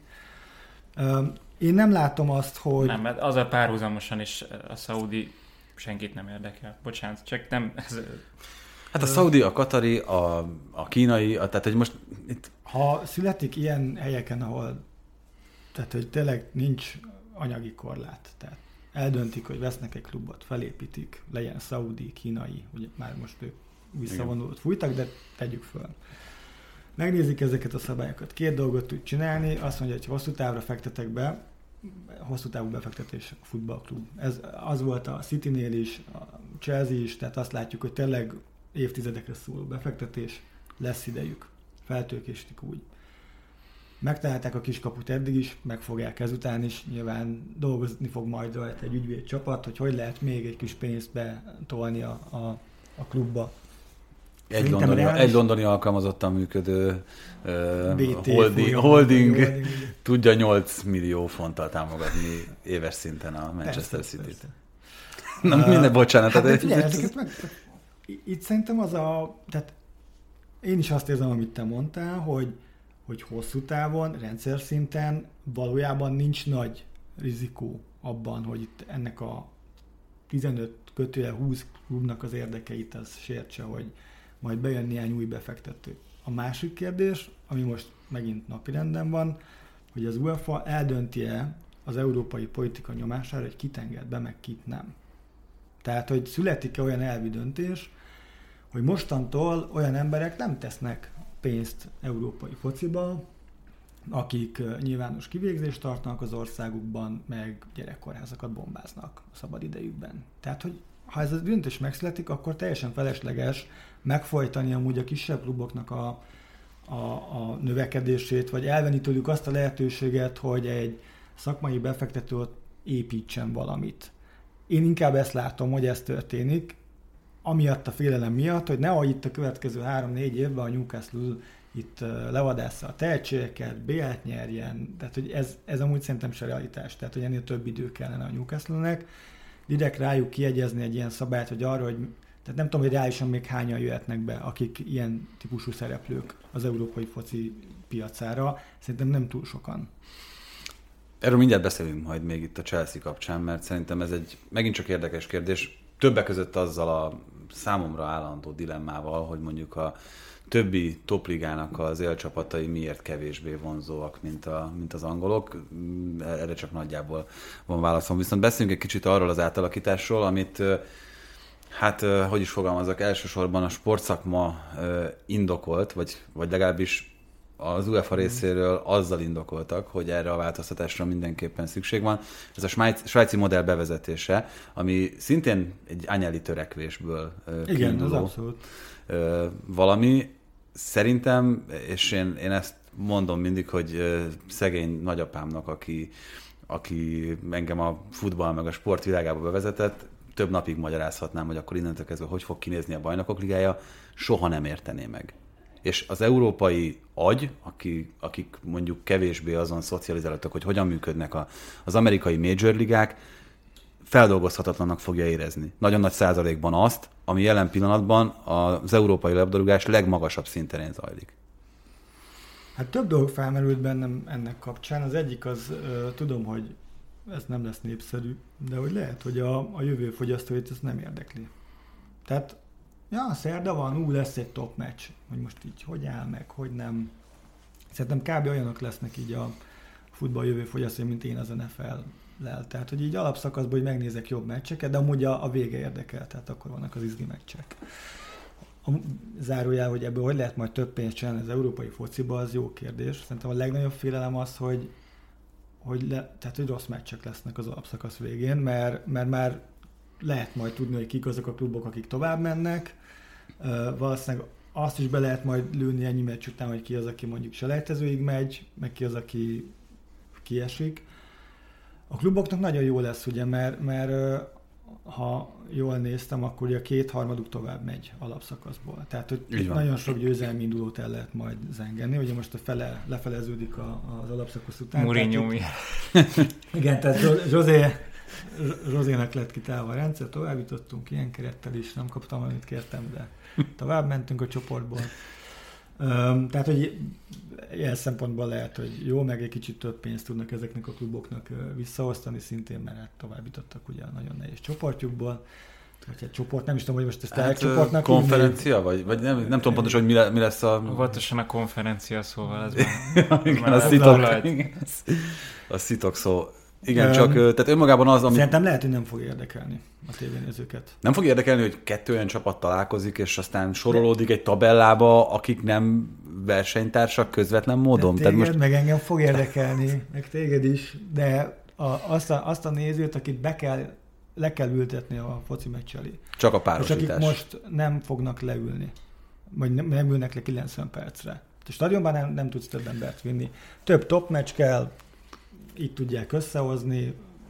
Én nem látom azt, hogy... Nem, mert az a párhuzamosan is a szaudi senkit nem érdekel. Bocsánat, csak nem... Ez... Hát a szaudi, a katari, a, a kínai, a, tehát hogy most itt... Ha születik ilyen helyeken, ahol tehát, hogy tényleg nincs anyagi korlát, tehát eldöntik, hogy vesznek egy klubot, felépítik, legyen szaudi, kínai, ugye már most ők visszavonulót fújtak, de tegyük föl. Megnézik ezeket a szabályokat. Két dolgot tud csinálni, azt mondja, hogy hosszú távra fektetek be, hosszú távú befektetés a futballklub. Ez az volt a Citynél is, a Chelsea is, tehát azt látjuk, hogy tényleg évtizedekre szóló befektetés, lesz idejük. Feltőkésítik úgy. Megtalálták a kiskaput eddig is, meg fogják ezután is, nyilván dolgozni fog majd rajta egy ügyvéd csapat, hogy hogy lehet még egy kis pénzt betolni a, a, a klubba. Egy londoni, reális... egy londoni alkalmazottan működő uh, holding, holding, holding tudja nyolc millió fonttal támogatni éves szinten a Manchester City-t. Na uh, minden bocsánat. Hát de figyelj, ezeket meg, itt szerintem az a... Tehát én is azt érzem, amit te mondtál, hogy hogy hosszú távon, rendszer szinten valójában nincs nagy rizikó abban, hogy itt ennek a tizenöt kötője húsz klubnak az érdekeit az sértse, hogy majd bejön néhány új befektető. A másik kérdés, ami most megint napirenden van, hogy az UEFA eldönti-e az európai politika nyomására, hogy kit enged be, meg kit nem. Tehát, hogy születik-e olyan elvi döntés, hogy mostantól olyan emberek nem tesznek pénzt európai fociba, akik nyilvános kivégzést tartanak az országukban, meg gyerekkórházakat bombáznak a szabad idejükben. Tehát, hogy ha ez a döntés megszületik, akkor teljesen felesleges megfojtani amúgy a kisebb kluboknak a, a, a növekedését, vagy elvenni tőlük azt a lehetőséget, hogy egy szakmai befektető ott építsen valamit. Én inkább ezt látom, hogy ez történik, amiatt a félelem miatt, hogy nehogy itt a következő három-négy évben a Newcastle itt levadásza a tehetségeket, bé el-t nyerjen, tehát hogy ez, ez amúgy szerintem se realitás, tehát hogy ennél több idő kellene a Newcastle-nek. Direkt rájuk kiegyezni egy ilyen szabályt, hogy arra, hogy tehát nem tudom, hogy reálisan még hányan jöhetnek be, akik ilyen típusú szereplők az európai foci piacára, szerintem nem túl sokan. Erről mindjárt beszélünk majd még itt a Chelsea kapcsán, mert szerintem ez egy megint csak érdekes kérdés. Többek között azzal a számomra állandó dilemmával, hogy mondjuk a többi topligának az élcsapatai miért kevésbé vonzóak, mint, a, mint az angolok. Erre csak nagyjából van válaszom. Viszont beszéljünk egy kicsit arról az átalakításról, amit, hát, hogy is fogalmazok, elsősorban a sportszakma indokolt, vagy, vagy legalábbis az UEFA részéről azzal indokoltak, hogy erre a változtatásra mindenképpen szükség van. Ez a svájci, svájci modell bevezetése, ami szintén egy Agnelli törekvésből Igen, kiinduló az abszolút. valami. Szerintem, és én, én ezt mondom mindig, hogy szegény nagyapámnak, aki, aki engem a futball meg a sport világába bevezetett, több napig magyarázhatnám, hogy akkor innentől kezdve hogy fog kinézni a Bajnokok Ligája, soha nem értené meg. És az európai agy, aki, akik mondjuk kevésbé azon szocializáltak, hogy hogyan működnek a, az amerikai major ligák, feldolgozhatatlannak fogja érezni. Nagyon nagy százalékban azt, ami jelen pillanatban az európai labdarúgás legmagasabb szinterén zajlik. Hát több dolog felmerült bennem ennek kapcsán. Az egyik az, uh, tudom, hogy ez nem lesz népszerű, de hogy lehet, hogy a, a jövő fogyasztóit ez nem érdekli. Tehát ja, szerda van, ú, lesz egy top meccs, hogy most így hogy áll meg, hogy nem. Szerintem kb. Olyanok lesznek így a futball jövő fogyasztói, mint én az en ef el-lel. Tehát, hogy így alapszakaszban, hogy megnézek jobb meccseket, de amúgy a, a vége érdekel, tehát akkor vannak az izgi meccsek. A zárójel, hogy ebből hogy lehet majd több pénzt csinálni az európai fociba, az jó kérdés. Szerintem a legnagyobb félelem az, hogy, hogy, le, tehát, hogy rossz meccsek lesznek az alapszakasz végén, mert, mert már lehet majd tudni, hogy kik azok a klubok, akik tovább mennek, Valószínűleg azt is be lehet majd lőni ennyi meccs után, hogy ki az, aki mondjuk selejtezőig megy, meg ki az, aki kiesik. A kluboknak nagyon jó lesz, ugye, mert, mert ha jól néztem, akkor ugye a kétharmaduk tovább megy alapszakaszból. Tehát, hogy nagyon sok győzelmi indulót el lehet majd zengeni. Ugye most a fele lefeleződik a, az alapszakasz után. Mourinho mi? Igen, tehát José, Josénak lett kitálva a rendszer, tovább jutottunk ilyen kerettel is, nem kaptam, amit kértem, de tovább mentünk a csoportból. Um, tehát, hogy ilyen szempontból lehet, hogy jó, meg egy kicsit több pénzt tudnak ezeknek a kluboknak visszaosztani szintén, mert hát tovább jutottak ugye a nagyon nehéz csoportjukból. Vagy egy csoport, nem is tudom, hogy most ezt hát, egy csoportnak... Konferencia, vagy, vagy nem, nem tudom pontosan, hogy mi, le, mi lesz a... Voltosan a konferencia, szóval ez már... igen, a szitok, a szitok szó. Igen, um, csak tehát önmagában az, ami... Szerintem lehet, hogy nem fog érdekelni a tévénézőket. Nem fog érdekelni, hogy kettő olyan csapat találkozik, és aztán sorolódik egy tabellába, akik nem versenytársak közvetlen módon. De téged, tehát most... meg engem fog érdekelni, meg téged is, de a, azt, a, azt a nézőt, akit be kell, le kell ültetni a foci meccs elé. Csak a párosítás. És akik most nem fognak leülni, vagy nem, nem ülnek le kilencven percre. A stadionban nem, nem tudsz több embert vinni. Több top meccs kell, így tudják összehozni.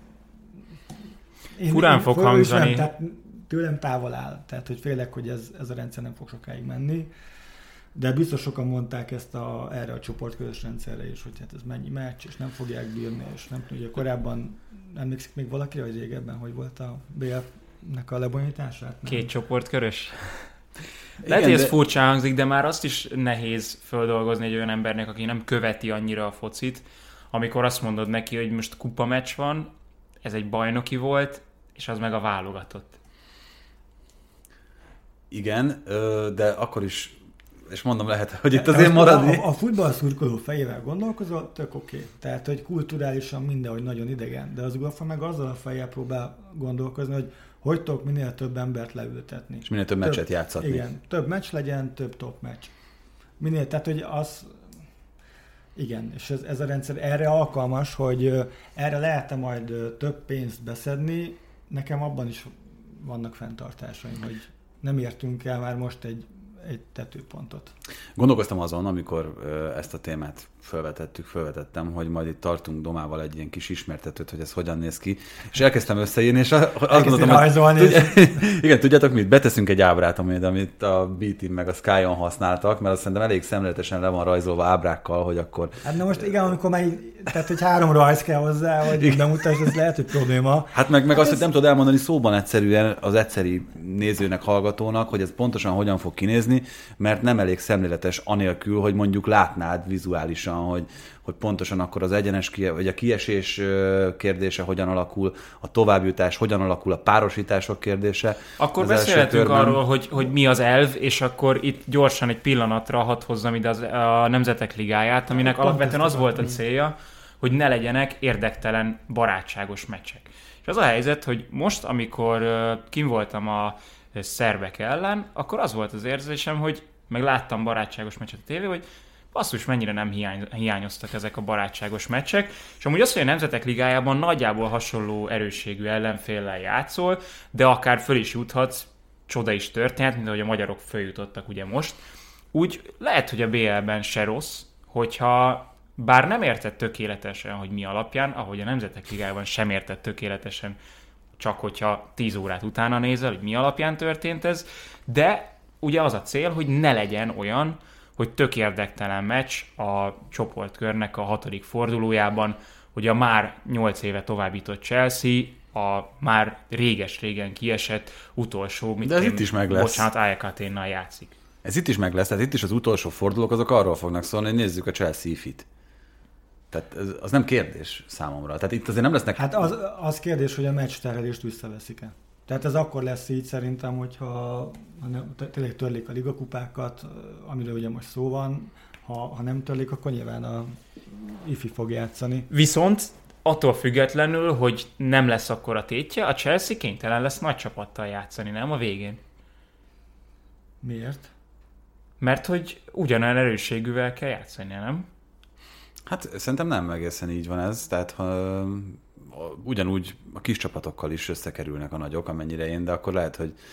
Én, Furán én fog hangzani. Tehát tőlem távol áll. Tehát, hogy félek, hogy ez, ez a rendszer nem fog sokáig menni. De biztos sokan mondták ezt a, erre a csoportközös rendszerre is, hogy hát ez mennyi meccs, és nem fogják bírni, és nem tudja. Korábban emlékszik még valakire, hogy régebben, hogy volt a bé ef-nek a lebonyolítását? Nem? Két csoportkörös? Lehet, hogy ez de... furcsa hangzik, de már azt is nehéz földolgozni egy olyan embernek, aki nem követi annyira a focit, amikor azt mondod neki, hogy most kupa meccs van, ez egy bajnoki volt, és az meg a válogatott. Igen, de akkor is, és mondom, lehet, hogy itt azért maradni. A, a futballszurkoló fejével gondolkozol, tök oké. Okay. Tehát, hogy kulturálisan mindenhogy nagyon idegen, de az UEFA meg azzal a fejjel próbál gondolkozni, hogy hogy tudok minél több embert leültetni. És minél több, több meccset játszatni. Igen, több meccs legyen, több top meccs. Minél, tehát, hogy az... Igen, és ez, ez a rendszer erre alkalmas, hogy erre lehet-e majd több pénzt beszedni. Nekem abban is vannak fenntartásaim, hogy nem értünk el már most egy, egy tetőpontot. Gondolkoztam azon, amikor ezt a témát felvetettük, felvetettem, hogy majd itt tartunk Domával egy ilyen kis ismertetőt, hogy ez hogyan néz ki, és elkezdtem összeírni, és azt gondoltam, rajzolni, hogy... És... Igen, tudjátok mit? Beteszünk egy ábrát, amit, amit a B-Team meg a Sky-on használtak, mert azt szerintem elég szemléletesen le van rajzolva ábrákkal, hogy akkor... Hát na most igen, amikor már így, tehát hogy három rajz kell hozzá, hogy bemutasd, ez lehet, hogy probléma. Hát meg, meg hát azt, ez... hogy nem tudod elmondani szóban egyszerűen az egyszeri nézőnek, hallgatónak, hogy ez pontosan hogyan fog kinézni, mert nem elég szemléletes anélkül, hogy mondjuk látnád vizuálisan, hogy, hogy pontosan akkor az egyenes, vagy a kiesés kérdése hogyan alakul, a továbbjutás hogyan alakul, a párosítások kérdése. Akkor beszélhetünk arról, hogy, hogy mi az elv, és akkor itt gyorsan egy pillanatra hadd hozzam ide az, a Nemzetek Ligáját, aminek alapvetően az volt a célja, hogy ne legyenek érdektelen, barátságos meccsek. És az a helyzet, hogy most, amikor kim voltam a szerbek ellen, akkor az volt az érzésem, hogy meg láttam barátságos meccset a tévé, hogy basszus, mennyire nem hiány, hiányoztak ezek a barátságos meccsek, és amúgy az, hogy a Nemzetek Ligájában nagyjából hasonló erősségű ellenféllel játszol, de akár föl is juthatsz, csoda is történt, mint ahogy a magyarok följutottak ugye most, úgy lehet, hogy a bé el-ben se rossz, hogyha bár nem érted tökéletesen, hogy mi alapján, ahogy a Nemzetek Ligájában sem érted tökéletesen, csak hogyha tíz órát utána nézel, hogy mi alapján történt ez, de ugye az a cél, hogy ne legyen olyan, hogy tök érdektelen meccs a csoportkörnek a hatodik fordulójában, hogy a már nyolc éve továbbított Chelsea a már réges-régen kiesett utolsó, mit de ez én, itt is meg lesz. Bocsánat, á é ká té-nál játszik. Ez itt is meg lesz, tehát itt is az utolsó fordulók azok arról fognak szólni, hogy nézzük a Chelsea fit. Tehát ez, az nem kérdés számomra. Tehát itt azért nem lesznek... Hát az, az kérdés, hogy a meccs terhelést visszaveszik-e. Tehát ez akkor lesz így szerintem, hogyha ha nem, tényleg törlik a ligakupákat, amiről ugye most szó van, ha, ha nem törlik, akkor nyilván a ifi fog játszani. Viszont attól függetlenül, hogy nem lesz akkor a tétje, a Chelsea kénytelen lesz nagy csapattal játszani, nem a végén? Miért? Mert hogy ugyanolyan erősségűvel kell játszani, nem? Hát szerintem nem egészen így van ez, tehát ha ugyanúgy a kis csapatokkal is összekerülnek a nagyok, amennyire én, de akkor lehet, hogy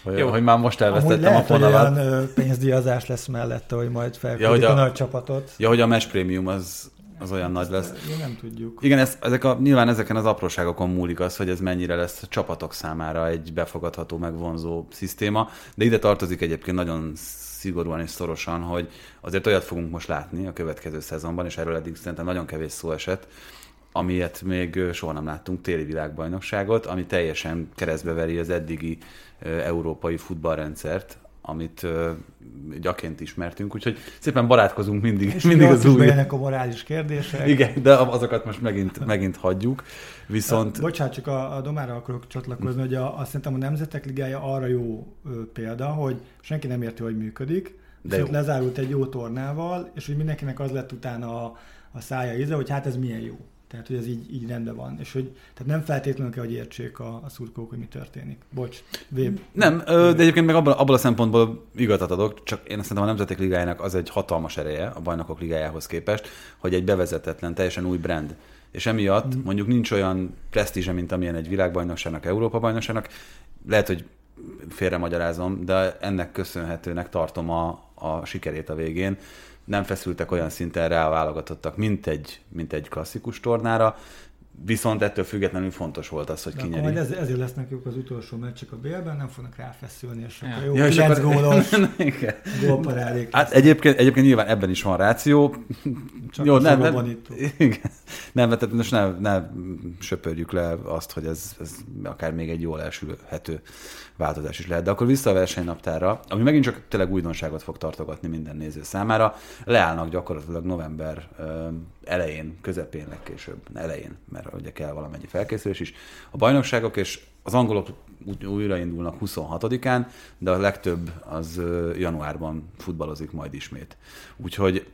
Hogy, hogy már most elvesztettem lehet, a fonalat. Hogy olyan pénzdíjazás lesz mellette, hogy majd felküldik ja, a, a nagy csapatot. Ja, hogy a match prémium az, az olyan nagy lesz. Mi nem tudjuk. Igen, ez, ezek a, nyilván ezeken az apróságokon múlik az, hogy ez mennyire lesz a csapatok számára egy befogadható, megvonzó szisztéma, de ide tartozik egyébként nagyon szigorúan és szorosan, hogy azért olyat fogunk most látni a következő szezonban, és erről eddig szerintem nagyon kevés szó esett, amilyet még soha nem láttunk, téli világbajnokságot, ami teljesen keresztbe veri az eddigi európai futballrendszert, amit gyaként ismertünk, úgyhogy szépen barátkozunk mindig, és mindig az új. És a morális kérdések. Igen, de azokat most megint, megint hagyjuk. Viszont... Bocsánat, csak a, a Domára akarok csatlakozni, hogy a, a, szerintem a Nemzetek Ligája arra jó ö, példa, hogy senki nem érti, hogy működik, de viszont lezárult egy jó tornával, és hogy mindenkinek az lett utána a, a szája íze, hogy hát ez milyen jó. Tehát, hogy ez így, így rendben van. És hogy tehát nem feltétlenül kell, hogy értsék a, a szurkolók, hogy mi történik. Bocs, Véb. Nem, de egyébként meg abban, abban a szempontból igazat adok, csak én szerintem a Nemzetek Ligájának az egy hatalmas ereje a Bajnokok Ligájához képest, hogy egy bevezetetlen, teljesen új brand. És emiatt mm. mondjuk nincs olyan presztízse, mint amilyen egy világbajnokságnak, Európa-bajnokságnak. Lehet, hogy félremagyarázom, de ennek köszönhetőnek tartom a, a sikerét a végén. Nem feszültek olyan szinten rá a válogatottak, mint egy, mint egy klasszikus tornára, viszont ettől függetlenül fontos volt az, hogy de kinyeri. Majd ez, ezért lesznek ők az utolsó meccsek a bé-ben, nem fognak ráfeszülni, és ja. akkor jó, ja, kilenc akkor... gólos gólparádék. Hát egyébként, egyébként nyilván ebben is van ráció. Csak jó, nem, nem, igen. Nem, tehát most ne, ne söpörjük le azt, hogy ez, ez akár még egy jól elsülhető változás is lehet. De akkor vissza a versenynaptárra, ami megint csak tényleg újdonságot fog tartogatni minden néző számára. Leállnak gyakorlatilag november elején, közepén, legkésőbb elején, mert ugye kell valamennyi felkészülés is. A bajnokságok és az angolok újraindulnak huszonhatodikán, de a legtöbb az januárban futballozik majd ismét. Úgyhogy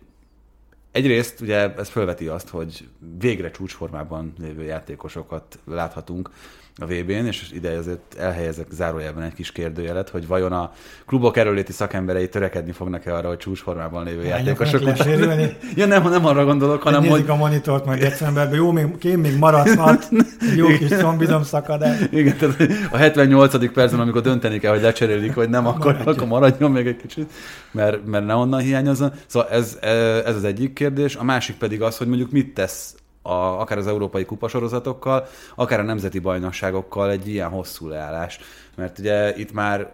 egyrészt ugye ez felveti azt, hogy végre csúcsformában lévő játékosokat láthatunk a vé bén, és ide azért elhelyezek zárójelben egy kis kérdőjelet, hogy vajon a klubok erőléti szakemberei törekedni fognak-e arra, hogy csúcsformában lévő játékosok után. Ja, nem, nem arra gondolok, hanem nézik hogy... a monitort majd decemberben, jó, még, kém még maradhat, jó kis combizom szakadás. Igen, tehát a hetvennyolcadik percben, amikor dönteni kell, hogy lecserélik, hogy nem, akkor, maradjon. akkor maradjon még egy kicsit, mert, mert ne onnan hiányozzon. Szóval ez, ez az egyik kérdés. A másik pedig az, hogy mondjuk mit tesz A, akár az európai kupasorozatokkal, akár a nemzeti bajnokságokkal egy ilyen hosszú leállás. Mert ugye itt már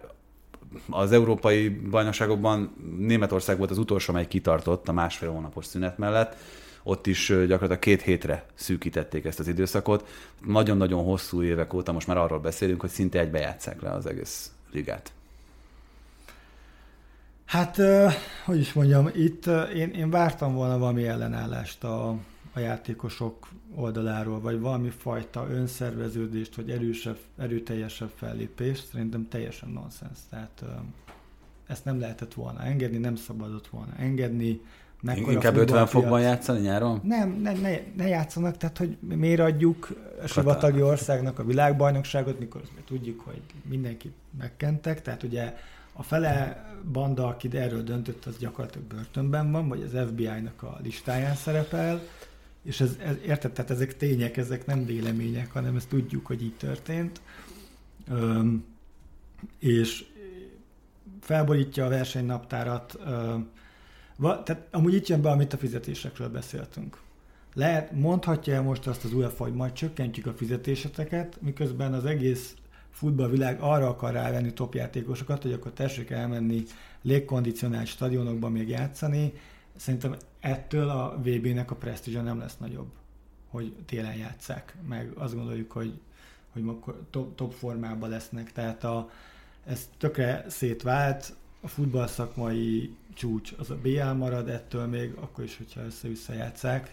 az európai bajnokságokban Németország volt az utolsó, amely kitartott a másfél hónapos szünet mellett. Ott is gyakorlatilag két hétre szűkítették ezt az időszakot. Nagyon-nagyon hosszú évek óta most már arról beszélünk, hogy szinte egybe játsszák le az egész ligát. Hát, hogy is mondjam, itt én, én vártam volna valami ellenállást a a játékosok oldaláról, vagy valami fajta önszerveződést, vagy erősebb, erőteljesebb fellépést, szerintem teljesen nonsens. Tehát ezt nem lehetett volna engedni, nem szabadott volna engedni. Inkább ötven fokban játszani nyáron? Nem, ne, ne, ne játszanak, tehát hogy miért adjuk a sivatagi országnak a világbajnokságot, mikor tudjuk, hogy mindenkit megkentek, tehát ugye a fele banda, aki erről döntött, az gyakorlatilag börtönben van, vagy az ef bé i-nak a listáján szerepel, és ez, ez, érted, tehát ezek tények, ezek nem vélemények, hanem ezt tudjuk, hogy így történt. Öm, és felborítja a versenynaptárat. Öm, va, tehát amúgy itt jön be, amit a fizetésekről beszéltünk. Lehet, mondhatja el most azt az UEFA, hogy majd csökkentjük a fizetéseteket, miközben az egész futballvilág arra akar rávenni topjátékosokat, hogy akkor tessék elmenni légkondicionált stadionokba még játszani. Szerintem ettől a vé bének a presztízsa nem lesz nagyobb, hogy télen játsszák, meg azt gondoljuk, hogy, hogy top, top formában lesznek. Tehát a, ez tökre szétvált, a futballszakmai csúcs az a bé el marad ettől még, akkor is, hogyha össze-vissza játsszák,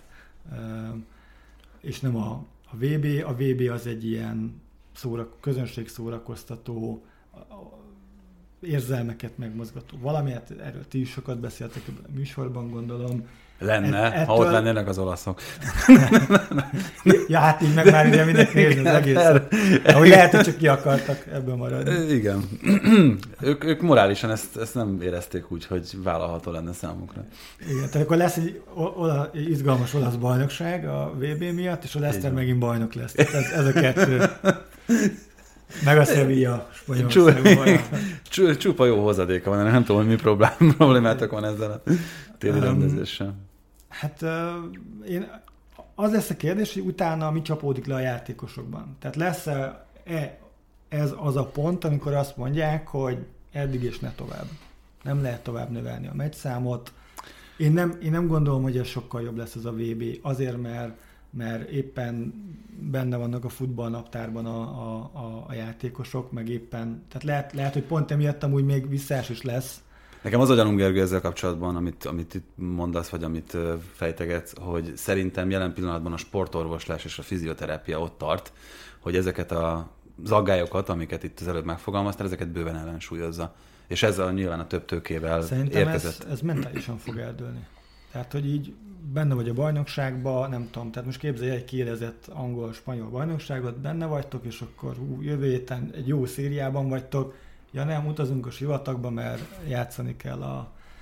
és nem a, a vé bé. A vé bé az egy ilyen szóra, közönség szórakoztató, érzelmeket megmozgató valami, hát erről ti is sokat beszéltek a műsorban, gondolom. Lenne, ettől... ha ott lennének az olaszok. Ja, hát így meg már ugye mindenki nézni az egészet. Ahogy lehet, hogy csak ki akartak ebből maradni. Igen. ők, ők morálisan ezt, ezt nem érezték úgy, hogy vállalható lenne számukra. Igen, tehát akkor lesz egy ola, izgalmas olasz bajnokság a vé bé miatt, és a Leicester megint bajnok lesz. Ez, ez a kettő. Meg a Sevilla Spanyolországban. Csupa jó hozadéka van, nem tudom, hogy mi problémátok van ezzel a téli rendezéssel. Hát én, az lesz a kérdés, hogy utána mi csapódik le a játékosokban. Tehát lesz-e ez az a pont, amikor azt mondják, hogy eddig és ne tovább. Nem lehet tovább növelni a meccsszámot. Én nem, én nem gondolom, hogy ez sokkal jobb lesz ez a vé bé, azért, mert, mert éppen benne vannak a futballnaptárban a, a, a, a játékosok, meg éppen, tehát lehet, lehet, hogy pont emiatt amúgy még visszás is lesz. Nekem az a gyanúm, Gergő, ezzel kapcsolatban, amit, amit itt mondasz, vagy amit fejtegetsz, hogy szerintem jelen pillanatban a sportorvoslás és a fizioterápia ott tart, hogy ezeket a az aggályokat, amiket itt az előbb megfogalmaztál, ezeket bőven ellensúlyozza. És ezzel nyilván a több tőkével szerintem érkezett. Szerintem ez, ez mentálisan fog eldőlni. Tehát, hogy így benne vagy a bajnokságban, nem tudom, tehát most képzelj egy kiélezett angol-spanyol bajnokságot, benne vagytok, és akkor hú, jövő héten egy jó szériában vagytok, ja nem, utazunk a sivatagba, mert játszani kell a,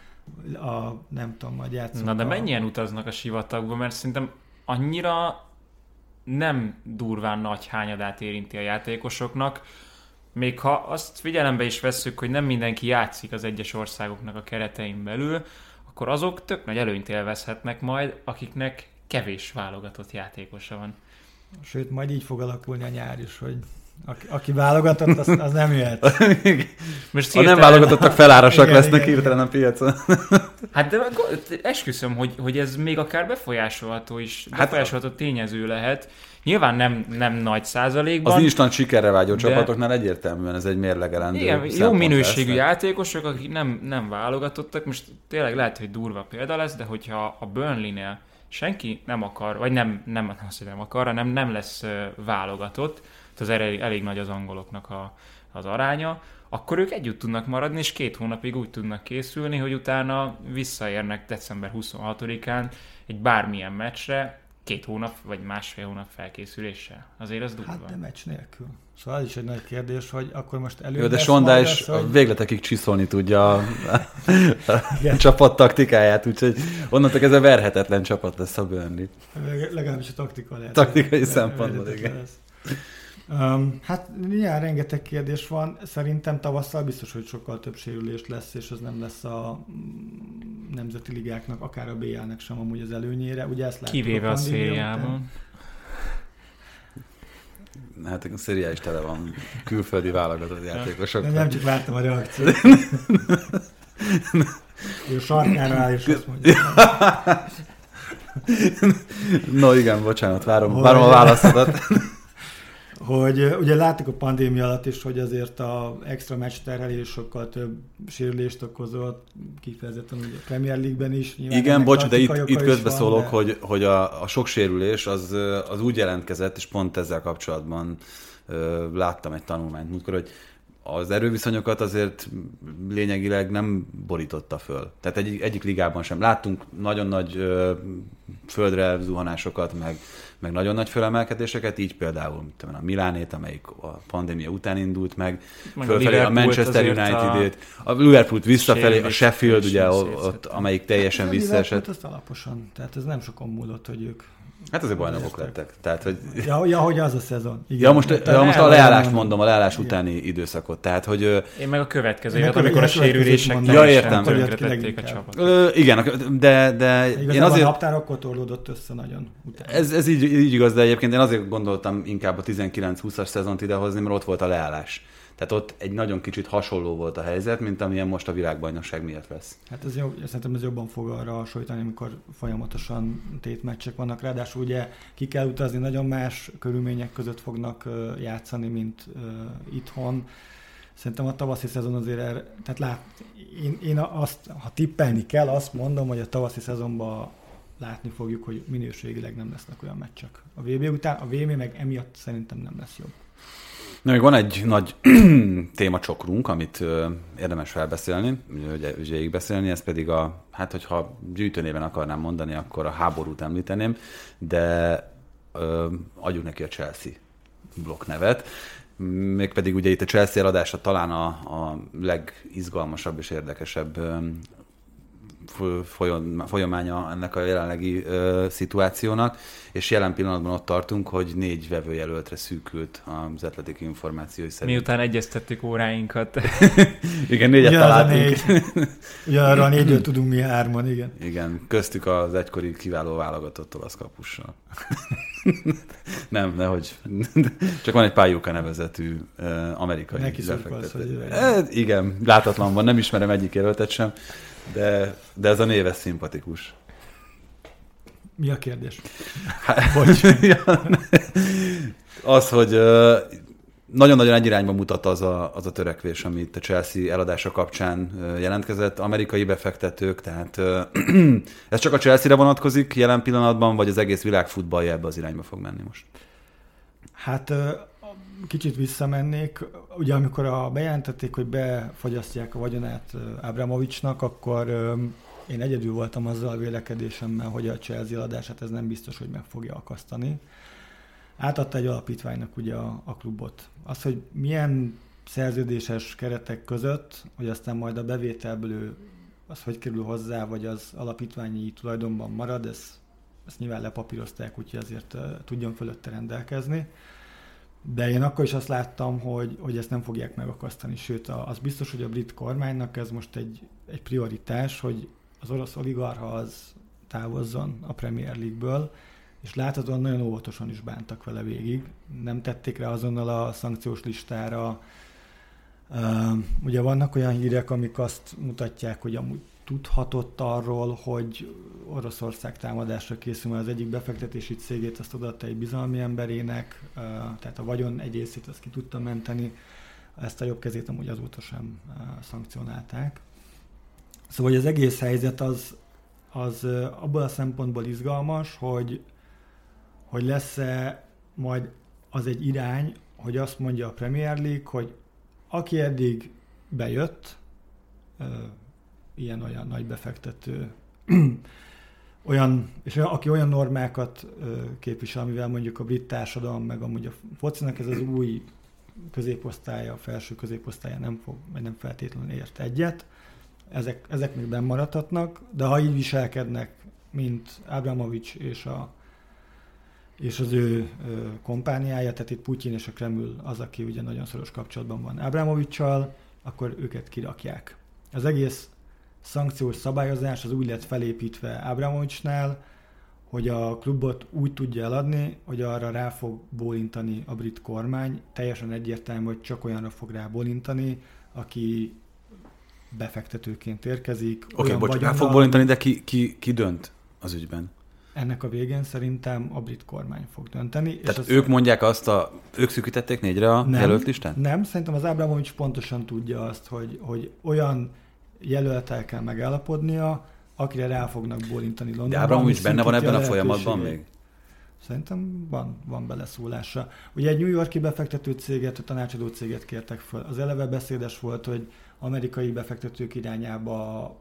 a nem tudom, majd játszunk. Na de a... mennyien utaznak a sivatagba, mert szerintem annyira nem durván nagy hányadát érinti a játékosoknak, még ha azt figyelembe is vesszük, hogy nem mindenki játszik az egyes országoknak a keretein belül, akkor azok tök nagy előnyt élvezhetnek majd, akiknek kevés válogatott játékosa van. Sőt, majd így fog alakulni a nyár is, hogy aki, aki válogatott, az, az nem jöhet. Most a nem válogatottak felárasak igen, lesznek igen, hirtelen igen. a piacon. Hát de esküszöm, hogy, hogy ez még akár befolyásolható is, befolyásolható hát, tényező lehet. Nyilván nem, nem nagy százalékban. Az instant sikerre vágyó de... csapatoknál egyértelműen ez egy mérlegelendő igen, jó minőségű lesz. Játékosok, akik nem, nem válogatottak, most tényleg lehet, hogy durva példa lesz, de hogyha a Burnley-nél senki nem akar, vagy nem, nem azt, hogy nem akar, hanem nem lesz válogatott, az elég, elég nagy az angoloknak a, az aránya, akkor ők együtt tudnak maradni, és két hónapig úgy tudnak készülni, hogy utána visszaérnek december huszonhatodikán egy bármilyen meccsre, két hónap vagy másfél hónap felkészüléssel. Azért az durva. Hát de meccs nélkül. Szóval ez is egy nagy kérdés, hogy akkor most előbb jó, de Sonda is hogy... végletekig csiszolni tudja a, a csapat taktikáját, úgyhogy onnantól ez a verhetetlen csapat lesz a Burnley. Legalábbis a taktika lehet. Taktikai szempontból, igen. Lesz. Um, hát nyilván rengeteg kérdés van, szerintem tavasszal biztos, hogy sokkal több sérülés lesz, és az nem lesz a nemzeti ligáknak, akár a bé el-nek sem amúgy az előnyére. Ugye ezt kivéve a, a szériában. Hát a szériá is tele van külföldi válogatott játékosok. Nem csak vártam a reakciót. Ő sarkára áll, és azt mondja. No igen, bocsánat, várom, várom a válaszodat. Hogy ugye láttuk a pandémia alatt is, hogy azért a extra meccs terhelés sokkal több sérülést okozott, kifejezetten ugye a Premier League-ben is. Igen, bocs, de itt, itt közbeszólok, de... hogy, hogy a, a sok sérülés az, az úgy jelentkezett, és pont ezzel kapcsolatban ö, láttam egy tanulmányt múltkor, hogy az erőviszonyokat azért lényegileg nem borította föl. Tehát egy, egyik ligában sem. Láttunk nagyon nagy ö, földre zuhanásokat, meg, meg nagyon nagy fölemelkedéseket, így például a Milánét, amelyik a pandémia után indult meg, meg fölfelé a, a Manchester United-ét, a, a Liverpoolt visszafelé, a Sheffield, ugye, ott, amelyik teljesen hát, visszaesett. Ez alaposan, tehát ez nem sokon múlott, hogy ők hát azért bajnokok lettek. Tehát, hogy... ja, ja, hogy az a szezon. Igen. Ja, most, ja, most a leállást mondom, a leállás igen. utáni időszakot. Tehát, hogy... Én meg a következő évet, amikor a sérülések ja, értem. Tönkretették a csapat. Ö, igen, de... de én azért... a naptár akkor torlódott össze nagyon. Utána. Ez, ez így, így igaz, de egyébként én azért gondoltam inkább a tizenkilenc-húszas szezont idehozni, mert ott volt a leállás. Tehát ott egy nagyon kicsit hasonló volt a helyzet, mint amilyen most a világbajnokság miatt lesz. Hát ez jó, szerintem ez jobban fog arra hasonlítani, amikor folyamatosan tétmeccsek vannak. Ráadásul ugye ki kell utazni, nagyon más körülmények között fognak játszani, mint uh, itthon. Szerintem a tavaszi szezon azért, er, tehát lát, én, én azt, ha tippelni kell, azt mondom, hogy a tavaszi szezonban látni fogjuk, hogy minőségileg nem lesznek olyan meccsek. A vé bé után, a vé bé meg emiatt szerintem nem lesz jobb. Na, még van egy nagy témacsokrunk, amit ö, érdemes felbeszélni, ugye, ugye beszélni, ez pedig a, hát hogyha gyűjtőnéven akarnám mondani, akkor a háborút említeném, de ö, adjuk neki a Chelsea blokk nevet. Mégpedig ugye itt a Chelsea eladása talán a, a legizgalmasabb és érdekesebb ö, folyamánya ennek a jelenlegi uh, szituációnak, és jelen pillanatban ott tartunk, hogy négy vevőjelöltre szűkült az Athletic információi szerint. Miután egyeztettük óráinkat. Igen, négyet találtunk. Négy. Ugye arra a négyről tudunk mi hárman, igen. Igen, köztük az egykori kiváló válogatott olasz kapussal. Nem, nehogy. Csak van egy Pályóka nevezetű uh, amerikai neki befektető. E, igen, látatlan van, nem ismerem egyik jelöltet sem, de, de ez a név ez szimpatikus. Mi a kérdés? Az, hogy uh, nagyon-nagyon egy irányba mutat az a, az a törekvés, amit a Chelsea eladása kapcsán uh, jelentkezett. Amerikai befektetők, tehát uh, ez csak a Chelsea-re vonatkozik jelen pillanatban, vagy az egész világ futballja ebbe az irányba fog menni most? Hát uh, kicsit visszamennék. Ugye amikor a, bejelentették, hogy befagyasztják a vagyonát uh, Abramovicsnak, akkor um, én egyedül voltam azzal a vélekedésemmel, hogy a Chelsea eladását ez nem biztos, hogy meg fogja akasztani. Átadta egy alapítványnak ugye a, a klubot. Az, hogy milyen szerződéses keretek között, hogy aztán majd a bevételből ő, az hogy kerül hozzá, vagy az alapítványi tulajdonban marad, ez, ezt nyilván lepapírozták, úgyhogy azért uh, tudjon fölötte rendelkezni. De én akkor is azt láttam, hogy, hogy ezt nem fogják megakasztani. Sőt, az biztos, hogy a brit kormánynak ez most egy, egy prioritás, hogy az orosz oligarcha az távozzon a Premier League-ből, és láthatóan nagyon óvatosan is bántak vele végig. Nem tették rá azonnal a szankciós listára. Uh, ugye vannak olyan hírek, amik azt mutatják, hogy amúgy tudhatott arról, hogy Oroszország támadásra készül, mert az egyik befektetési cégét azt odaadta egy bizalmi emberének, uh, tehát a vagyon egy részét azt ki tudta menteni, ezt a jobb kezét amúgy azóta sem uh, szankcionálták. Szóval hogy az egész helyzet az, az uh, abból a szempontból izgalmas, hogy hogy lesz-e majd az egy irány, hogy azt mondja a Premier League, hogy aki eddig bejött, ilyen-olyan nagy befektető, olyan, és aki olyan normákat képvisel, amivel mondjuk a brit társadalom, meg amúgy a focinak ez az új középosztálya, a felső középosztálya nem fog, vagy nem feltétlenül ért egyet, ezek, ezek még benn maradhatnak, de ha így viselkednek, mint Abramovich és a és az ő ö, kompániája, tehát itt Putyin és a Kreml az, aki ugye nagyon szoros kapcsolatban van Abramovichsal, akkor őket kirakják. Az egész szankciós szabályozás az úgy lett felépítve Abramovichnál, hogy a klubot úgy tudja eladni, hogy arra rá fog bólintani a brit kormány. Teljesen egyértelmű, hogy csak olyanra fog rá bólintani, aki befektetőként érkezik. Oké, okay, bocs, rá fog bólintani, de ki, ki, ki dönt az ügyben? Ennek a végén szerintem a brit kormány fog dönteni. Tehát és ők mondják azt, a, ők szűkítették négyre a nem, jelölt listán? Nem, szerintem az Abramovich pontosan tudja azt, hogy, hogy olyan jelöltel kell megállapodnia, akire rá fognak bólintani Londonban. De Abramovich benne van ebben a folyamatban még? Szerintem van, van beleszólása. Ugye egy New York-i befektető céget, a tanácsadó céget kértek föl. Az eleve beszédes volt, hogy amerikai befektetők irányába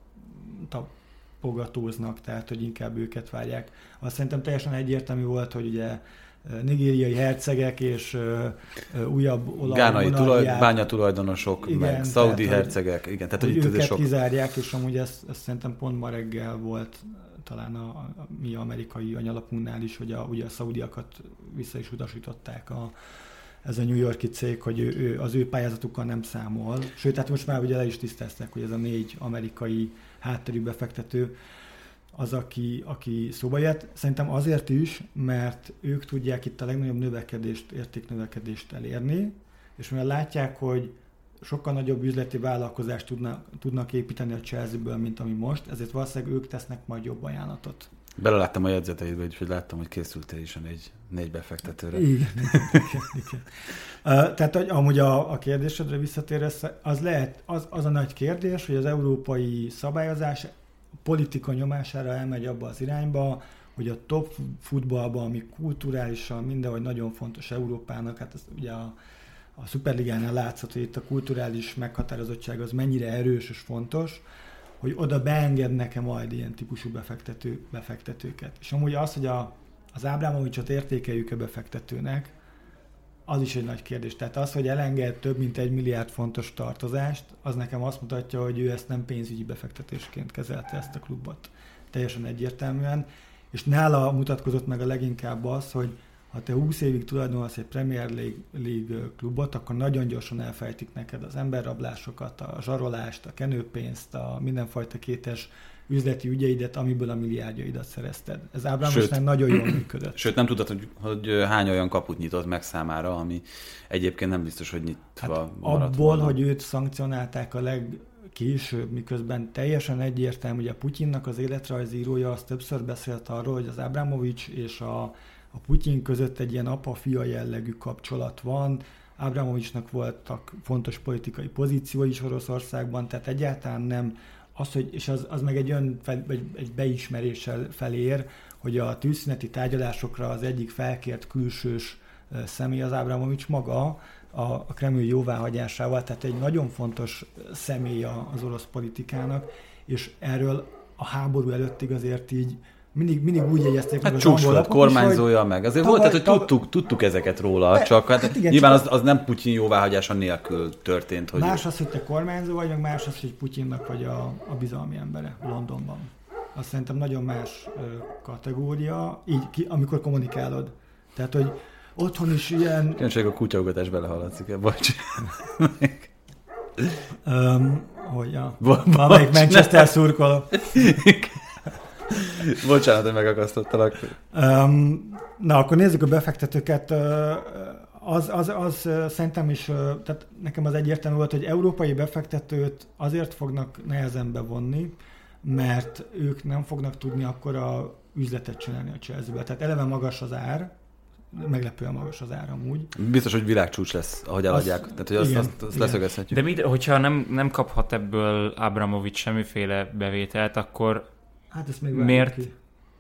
tapogatóznak, tehát hogy inkább őket várják. Azt szerintem teljesen egyértelmű volt, hogy ugye nigériai hercegek és uh, uh, újabb olaj gánai tulaj, bányatulajdonosok, igen, meg szaudi hercegek, igen, tehát hogy őket sok... kizárják, és amúgy ezt, ezt szerintem pont ma reggel volt talán a, a mi amerikai anyalapunknál is, hogy a, ugye a szaudiakat vissza is utasították a, ez a New York-i cég, hogy ő, ő, az ő pályázatukkal nem számol. Sőt, hát most már ugye le is tisztázták, hogy ez a négy amerikai hátterű befektető az, aki, aki szóba jött. Szerintem azért is, mert ők tudják itt a legnagyobb növekedést, értéknövekedést elérni, és mivel látják, hogy sokkal nagyobb üzleti vállalkozást tudnak, tudnak építeni a Chelsea-ből, mint ami most, ezért valószínűleg ők tesznek majd jobb ajánlatot. Beleláttam a jegyzeteidbe, úgyhogy láttam, hogy készültél is a négy, négy befektetőre. Igen, igen, igen. Uh, tehát amúgy a, a kérdésedre visszatérve, az lehet, az, az a nagy kérdés, hogy az európai szabályozás politika nyomására elmegy abba az irányba, hogy a top futballban, ami kulturálisan mindenhogy nagyon fontos Európának, hát ez ugye a, a Szuperligánál látszott, hogy itt a kulturális meghatározottság az mennyire erős és fontos, hogy oda beengednek-e majd ilyen típusú befektető, befektetőket. És amúgy az, hogy a, az Abramovichot értékeljük-e befektetőnek, az is egy nagy kérdés. Tehát az, hogy elenged több mint egy milliárd fontos tartozást, az nekem azt mutatja, hogy ő ezt nem pénzügyi befektetésként kezelte ezt a klubot. Teljesen egyértelműen. És nála mutatkozott meg a leginkább az, hogy ha te húsz évig tulajdonolsz egy Premier League, League klubot, akkor nagyon gyorsan elfejtik neked az emberrablásokat, a zsarolást, a kenőpénzt, a mindenfajta kétes üzleti ügyeidet, amiből a milliárdjaidat szerezted. Ez Ábramovicnál nagyon jól működött. Sőt, nem tudtad, hogy, hogy hány olyan kaput nyitott meg számára, ami egyébként nem biztos, hogy nyitva hát maradt abból, volna. hogy őt szankcionálták a legkésőbb, miközben teljesen egyértelmű, hogy a Putyinnak az életrajzírója az többször beszélt arról, hogy az Abramovics és a, a Putyin között egy ilyen apa-fia jellegű kapcsolat van. Abramovicsnak voltak fontos politikai pozíciói is Oroszországban, tehát egyáltalán nem az, hogy, és az, az meg egy, ön fel, egy, egy beismeréssel felér, hogy a tűzszüneti tárgyalásokra az egyik felkért külsős személy az Abramovics maga a, a Kreml jóváhagyásával, tehát egy nagyon fontos személy az orosz politikának, és erről a háború előttig azért így mindig, mindig úgy jegyezték hát meg az csúcs angol volt, lapok is, kormányzója hogy meg. Azért tavaly, volt, tehát, hogy tavaly, tudtuk, tudtuk ezeket róla, de, csak hát, hát igen, nyilván csak az, az nem Putyin jóváhagyása nélkül történt. Hogy más az, hogy te kormányzó vagy, meg más az, hogy Putyinnak vagy a, a bizalmi embere Londonban. Azt szerintem nagyon más ö, kategória, így ki, amikor kommunikálod. Tehát, hogy otthon is ilyen... Kénység a kutyaugatás belehaladszik ebbe, bocs. um, hogy ja, Bo- valamelyik bocs, Manchester szurkoló. Bocsánat, hogy megakasztottalak. Um, na, akkor nézzük a befektetőket. Az, az, az szerintem is, tehát nekem az egyértelmű volt, hogy európai befektetőt azért fognak nehezen bevonni, mert ők nem fognak tudni akkor a üzletet csinálni a Chelsea-be. Tehát eleve magas az ár, meglepően magas az ár amúgy. Biztos, hogy világcsúcs lesz, ahogy eladják. Az, Tehát, hogy azt, igen, azt, azt leszögezhetjük. De mit, hogyha nem, nem kaphat ebből Abramovics semmiféle bevételt, akkor hát ezt még miért? Ki,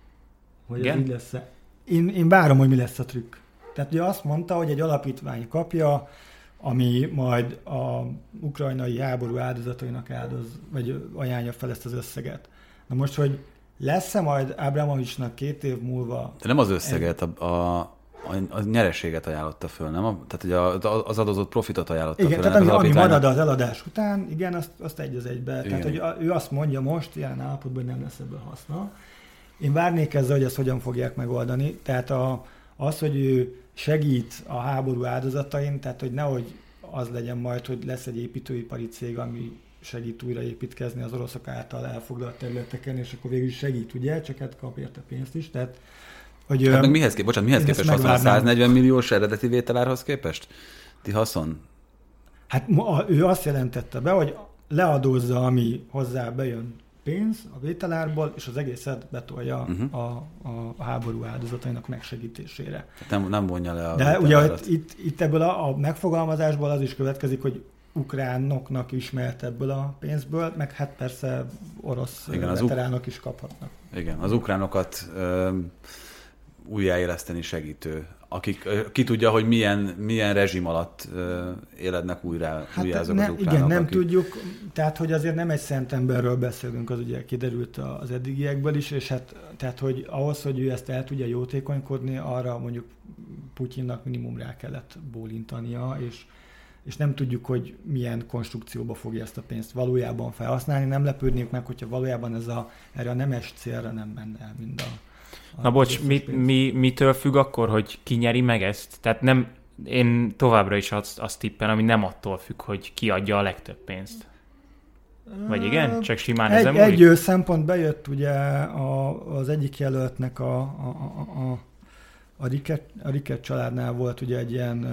hogy igen? ez így lesz. Én, én várom, hogy mi lesz a trükk. Tehát ugye azt mondta, hogy egy alapítvány kapja, ami majd a ukrajnai háború áldozatainak áldoz, vagy ajánlja fel ezt az összeget. Na most, hogy lesz-e majd Abramovicsnak két év múlva... De nem az összeget, a, a, a nyereséget ajánlotta föl, nem? A, tehát ugye az adózott profitot ajánlotta igen, föl. tehát ami, ami marad az eladás után, igen, azt, azt egy az egybe. Igen. Tehát, hogy a, ő azt mondja most, ilyen állapotban, hogy nem lesz ebből haszna. Én várnék ezzel, hogy ezt hogyan fogják megoldani. Tehát a, az, hogy ő segít a háború áldozatain, tehát hogy nehogy az legyen majd, hogy lesz egy építőipari cég, ami segít újraépítkezni az oroszok által elfoglalt területeken, és akkor végül is segít, ugye, csak hát kap érte pénzt is. Tehát, hogy, hát meg mihez, kép, bocsánat, mihez képest haszon? A száznegyven milliós eredeti vételárhoz képest? Ti haszon? Hát ő azt jelentette be, hogy leadózza, ami hozzá bejön pénz a vételárból, és az egészet betolja uh-huh. a, a háború áldozatainak megsegítésére. Nem, nem vonja le a De ugye itt, itt ebből a, a megfogalmazásból az is következik, hogy ukránoknak is mehet ebből a pénzből, meg hát persze orosz igen, veteránok uk- is kaphatnak. Igen, az ukránokat ö, újjáéleszteni segítő, akik ki tudja, hogy milyen, milyen rezsim alatt ö, élednek újra, hát újjá azok ne, az ukránok. Igen, nem akik... tudjuk, tehát hogy azért nem egy szent emberről beszélünk, az ugye kiderült az eddigiekből is, és hát tehát, hogy ahhoz, hogy ő ezt el tudja jótékonykodni, arra mondjuk Putyinnak minimum rá kellett bólintania, és és nem tudjuk, hogy milyen konstrukcióba fogja ezt a pénzt valójában felhasználni. Nem lepődnék meg, hogyha valójában ez a, erre a nemes célra nem menne el mind a... a Na bocs, mi, mi, mitől függ akkor, hogy ki nyeri meg ezt? Tehát nem, én továbbra is azt, azt tippel, ami nem attól függ, hogy ki adja a legtöbb pénzt. Vagy igen? Csak simán egy, ezen múlik? Egy szempont bejött ugye a, az egyik jelöltnek a, a, a, a, a, Riket, a Riket családnál volt ugye egy ilyen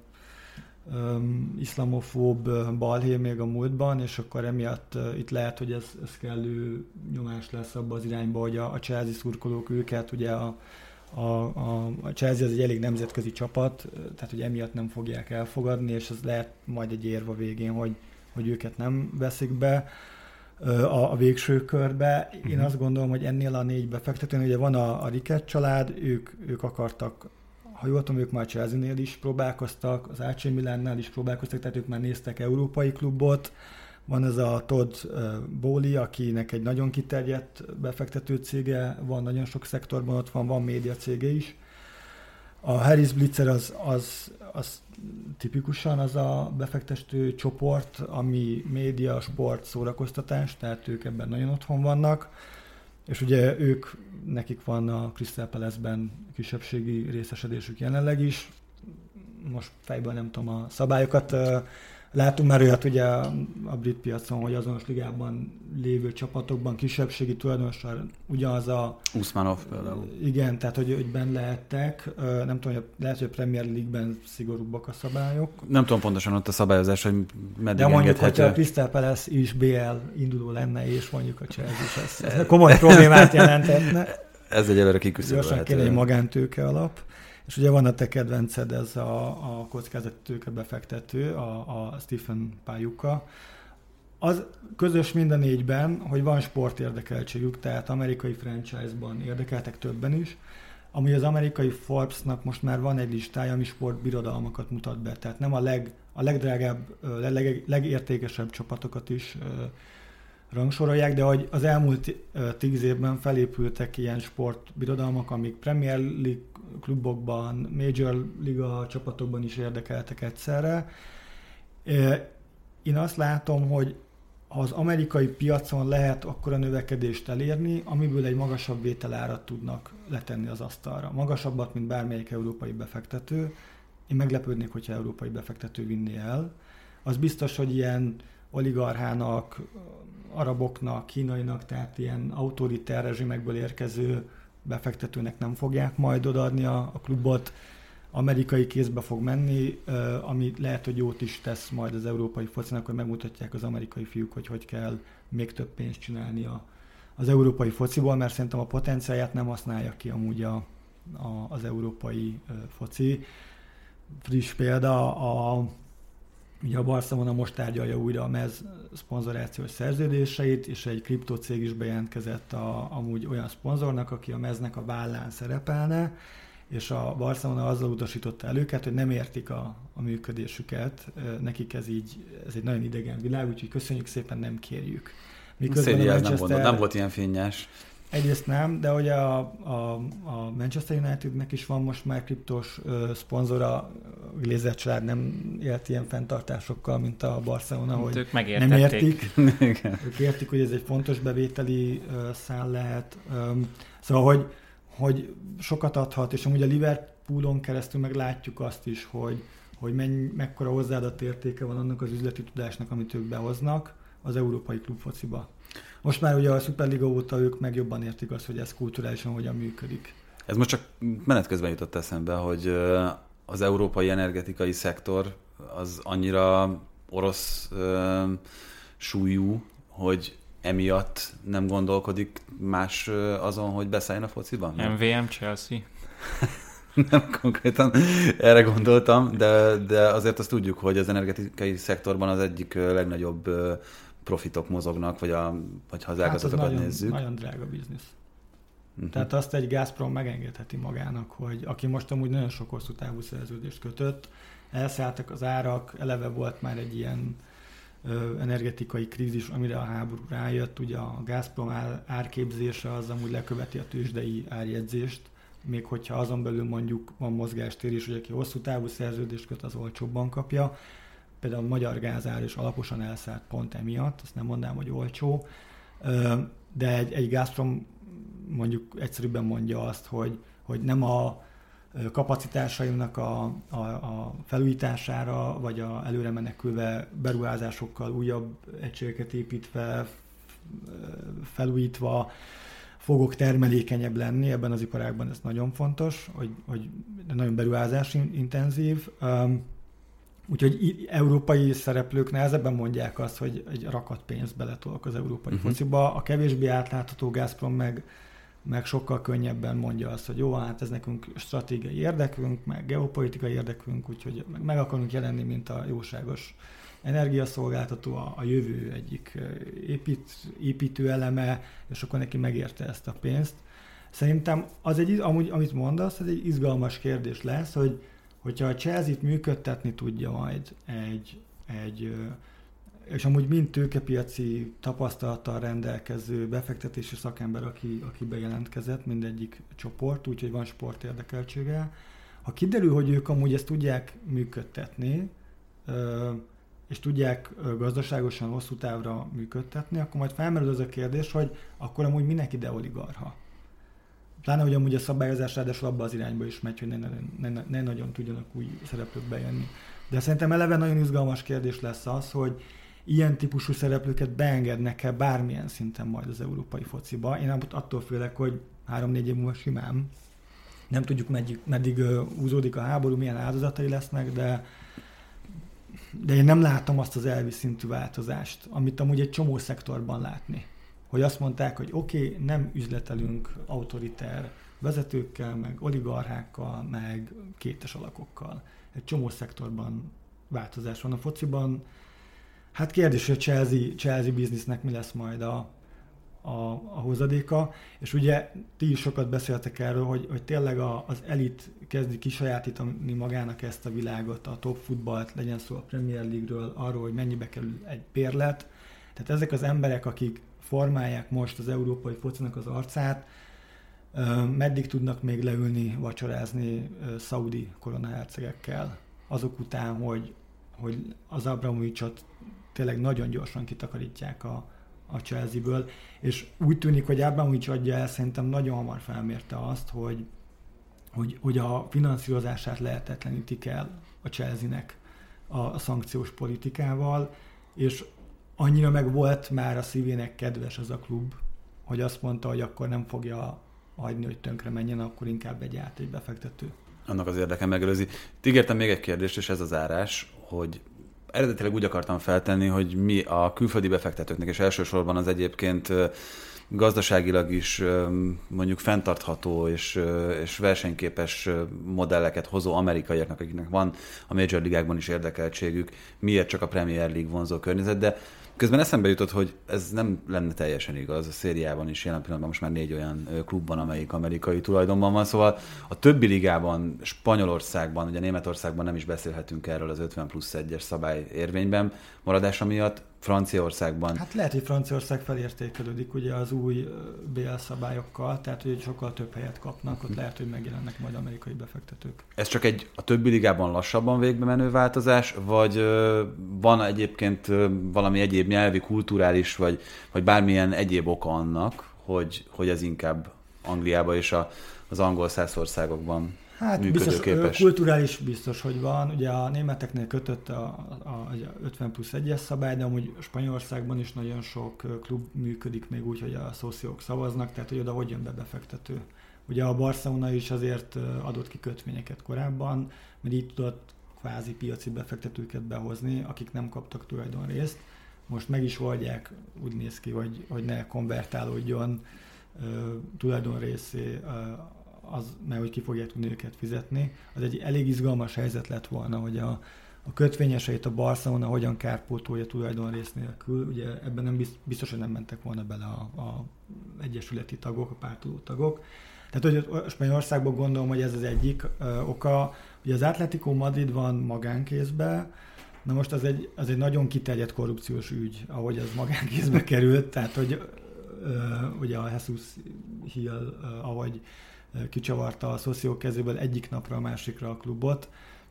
Um, iszlamofób balhé még a múltban, és akkor emiatt uh, itt lehet, hogy ez, ez kellő nyomás lesz abba az irányba, hogy a, a Chelsea szurkolók őket, ugye a, a, a, a Chelsea az egy elég nemzetközi csapat, tehát hogy emiatt nem fogják elfogadni, és ez lehet majd egy érv a végén, hogy, hogy őket nem veszik be uh, a, a végső körbe. Én uh-huh. azt gondolom, hogy ennél a négy befektetőn, ugye van a, a Riket család, ők, ők akartak, ha jól tudom, ők már Chelsea-nél is próbálkoztak, az á cé Milánnál is próbálkoztak, tehát ők már néztek európai klubot. Van ez a Todd Bowley, akinek egy nagyon kiterjedt befektető cége van, nagyon sok szektorban ott van, van média cége is. A Harris Blitzer az, az, az tipikusan az a befektető csoport, ami média, sport, szórakoztatás, tehát ők ebben nagyon otthon vannak, és ugye ők, nekik van a Crystal Palace-ben kisebbségi részesedésük jelenleg is. Most fejből nem tudom a szabályokat. Látunk már olyat ugye a brit piacon, hogy azonos ligában lévő csapatokban kisebbségi tulajdonossal ugyanaz a... Usmanov például. Igen, tehát hogy, hogy benn lehettek. Nem tudom, hogy lehet, hogy a Premier League-ben szigorúbbak a szabályok. Nem tudom pontosan ott a szabályozás, hogy meddig de mondjuk, engedhető. hogyha a Crystal Palace is bé el induló lenne, és mondjuk a Chelsea is, ez, ez komoly problémát jelenthetne. Ez egyelőre kiküszöbölhető. Gyorsan kéne egy magántőke alap. És ugye van a te kedvenced, ez a, a kockázatítőke befektető, a, a Stephen Pajuka. Az közös mind a négyben, hogy van sportérdekeltségük, tehát amerikai franchise-ban érdekeltek többen is, ami az amerikai Forbes-nak most már van egy listája, ami sportbirodalmakat mutat be, tehát nem a, leg, a legdrágább, leg, legértékesebb csapatokat is rangsorolják, de hogy az elmúlt tíz évben felépültek ilyen sportbirodalmak, amik Premier League klubokban, Major Liga csapatokban is érdekeltek egyszerre. Én azt látom, hogy az amerikai piacon lehet akkora növekedést elérni, amiből egy magasabb vételárat tudnak letenni az asztalra. Magasabbat, mint bármelyik európai befektető. Én meglepődnék, hogyha európai befektető vinné el. Az biztos, hogy ilyen oligarchának, araboknak, kínainak, tehát ilyen autoritár rezsimekből érkező befektetőnek nem fogják majd odaadni a, a klubot, amerikai kézbe fog menni, ami lehet, hogy jót is tesz majd az európai focinak, hogy megmutatják az amerikai fiúk, hogy hogy kell még több pénzt csinálni a, az európai fociból, mert szerintem a potenciáját nem használja ki amúgy a, a, az európai foci. Friss példa, a, ugye a Barcelona most tárgyalja újra a mez szponzorációs szerződéseit, és egy kriptocég is bejelentkezett a, amúgy olyan szponzornak, aki a meznek a vállán szerepelne, és a Barcelona azzal utasította el őket, hogy nem értik a, a működésüket, nekik ez így, ez egy nagyon idegen világ, úgyhogy köszönjük szépen, nem kérjük. Miközben a Manchester... nem, gondol, nem volt ilyen fényes. Egyrészt nem, de ugye a, a, a Manchester Unitednek is van most már kriptos uh, szponzora, a Glazer család nem élt ilyen fenntartásokkal, mint a Barcelona, hogy ők nem értik. Ők értik, hogy ez egy fontos bevételi uh, szál lehet. Um, szóval, hogy, hogy sokat adhat, és amúgy a Liverpoolon keresztül meg látjuk azt is, hogy, hogy menny, mekkora hozzáadott értéke van annak az üzleti tudásnak, amit ők behoznak az európai klubfociba. Most már ugye a Superliga óta ők meg jobban értik azt, hogy ez kulturálisan hogyan működik. Ez most csak menet közben jutott eszembe, hogy az európai energetikai szektor az annyira orosz uh, súlyú, hogy emiatt nem gondolkodik más azon, hogy beszálljon a fociban? em vé em Chelsea? Nem konkrétan erre gondoltam, de, de azért azt tudjuk, hogy az energetikai szektorban az egyik legnagyobb profitok mozognak, vagy, a, vagy ha az ágazatokat hát az nézzük. Nagyon, nagyon drága biznisz. Uh-huh. Tehát azt egy Gazprom megengedheti magának, hogy aki most amúgy nagyon sok hosszú távú szerződést kötött, elszálltak az árak, eleve volt már egy ilyen ö, energetikai krízis, amire a háború rájött, ugye a Gazprom ár, árképzése az amúgy leköveti a tőzsdei árjegyzést, még hogyha azon belül mondjuk van mozgástér is, hogy aki hosszú távú szerződést köt, az olcsóbban kapja. Például a magyar gázár is alaposan elszállt pont emiatt, azt nem mondanám, hogy olcsó, de egy, egy Gazprom mondjuk egyszerűbben mondja azt, hogy, hogy nem a kapacitásaimnak a, a, a felújítására, vagy a előre menekülve beruházásokkal újabb egységeket építve, felújítva fogok termelékenyebb lenni, ebben az iparágban ez nagyon fontos, hogy, hogy nagyon beruházás intenzív. Úgyhogy európai szereplők nehezebben mondják azt, hogy egy rakat pénzt beletolok az európai uh-huh. fociba. A kevésbé átlátható Gazprom meg, meg sokkal könnyebben mondja azt, hogy jó, hát ez nekünk stratégiai érdekünk, meg geopolitikai érdekünk, úgyhogy meg, meg akarunk jelenni, mint a jóságos energiaszolgáltató, a, a jövő egyik épít, építő eleme, és akkor neki megérte ezt a pénzt. Szerintem az egy, amúgy, amit mondasz, ez egy izgalmas kérdés lesz, hogy hogyha a Chelsea-t működtetni tudja majd egy, egy és amúgy mind tőkepiaci tapasztalattal rendelkező befektetési szakember, aki, aki bejelentkezett, mindegyik csoport, úgyhogy van sportérdekeltsége, Ha kiderül, hogy ők amúgy ezt tudják működtetni, és tudják gazdaságosan hosszú távra működtetni, akkor majd felmerül az a kérdés, hogy akkor amúgy minek ide oligarcha. Pláne, hogy amúgy a szabályozás ráadásul abba az irányba is megy, hogy ne, ne, ne, ne nagyon tudjanak új szereplők bejönni. De szerintem eleve nagyon izgalmas kérdés lesz az, hogy ilyen típusú szereplőket beengednek-e bármilyen szinten majd az európai fociba. Én attól félek, hogy három-négy év múlva simán. Nem tudjuk, meddig, meddig húzódik a háború, milyen áldozatai lesznek, de, de én nem látom azt az elvi szintű változást, amit amúgy egy csomó szektorban látni. Hogy azt mondták, hogy oké, okay, nem üzletelünk autoriter vezetőkkel, meg oligarchákkal, meg kétes alakokkal. Egy csomó szektorban változás van a fociban. Hát kérdés, hogy a Chelsea, Chelsea biznisznek mi lesz majd a, a, a hozadéka. És ugye ti is sokat beszéltek erről, hogy, hogy tényleg a, az elit kezdi kisajátítani magának ezt a világot, a top futballt, legyen szó a Premier League-ről, arról, hogy mennyibe kerül egy bérlet. Tehát ezek az emberek, akik formálják most az európai focinak az arcát, meddig tudnak még leülni, vacsorázni szaudi koronahercegekkel, azok után, hogy, hogy az Abramovicsot tényleg nagyon gyorsan kitakarítják a, a Chelsea-ből, és úgy tűnik, hogy Abramovics adja el, szerintem nagyon hamar felmérte azt, hogy, hogy, hogy a finanszírozását lehetetlenítik el a Chelsea-nek a, a szankciós politikával, és annyira meg volt már a szívének kedves az a klub, hogy azt mondta, hogy akkor nem fogja hagyni, hogy tönkre menjen, akkor inkább egy át, egy befektető. Annak az érdeke megelőzi. Ígértem még egy kérdést, és ez az zárás, hogy eredetileg úgy akartam feltenni, hogy mi a külföldi befektetőknek, és elsősorban az egyébként gazdaságilag is mondjuk fenntartható és, és versenyképes modelleket hozó amerikaiaknak, akiknek van a Major Ligákban is érdekeltségük, miért csak a Premier League vonzó környezet, de közben eszembe jutott, hogy ez nem lenne teljesen igaz. A szériában is jelen pillanatban most már négy olyan klub van, amelyik amerikai tulajdonban van, szóval a többi ligában, Spanyolországban, ugye Németországban nem is beszélhetünk erről az ötven plusz egyes szabály érvényben maradása miatt, Franciaországban. Hát lehet, hogy Franciaország felértékelődik ugye az új bé el szabályokkal, tehát hogy sokkal több helyet kapnak, ott lehet, hogy megjelennek majd amerikai befektetők. Ez csak egy a többi ligában lassabban végbe menő változás, vagy ö, van egyébként ö, valami egyéb nyelvi, kulturális, vagy, vagy bármilyen egyéb oka annak, hogy, hogy ez inkább Angliában és a, az angol száz országokban hát működőképes? Biztos, kulturális biztos, hogy van. Ugye a németeknél kötött a, a, a ötven plusz egyes szabály, de amúgy Spanyolországban is nagyon sok klub működik még úgy, hogy a szociók szavaznak, tehát hogy oda hogy jön be befektető. Ugye a Barcelona is azért adott ki kötvényeket korábban, mert így tudott kvázi piaci befektetőket behozni, akik nem kaptak tulajdonrészt. Most meg is oldják, úgy néz ki, hogy, hogy ne konvertálódjon uh, tulajdonrészé uh, az, mert hogy ki fogják tudni őket fizetni. Az egy elég izgalmas helyzet lett volna, hogy a, a kötvényeseit a Barcelona hogyan kárpótolja tulajdonrész nélkül. Ugye ebben nem biztos, hogy nem mentek volna bele a, a egyesületi tagok, a pártoló tagok. Tehát, hogy Spanyolországban gondolom, hogy ez az egyik ö, oka. Ugye az Atlético Madrid van magánkézbe, na most az egy, az egy nagyon kiterjedt korrupciós ügy, ahogy az magánkézbe került, tehát, hogy ö, ugye a Jesus Hill, ö, ahogy kicsavarta a szociók kezéből egyik napra a másikra a klubot.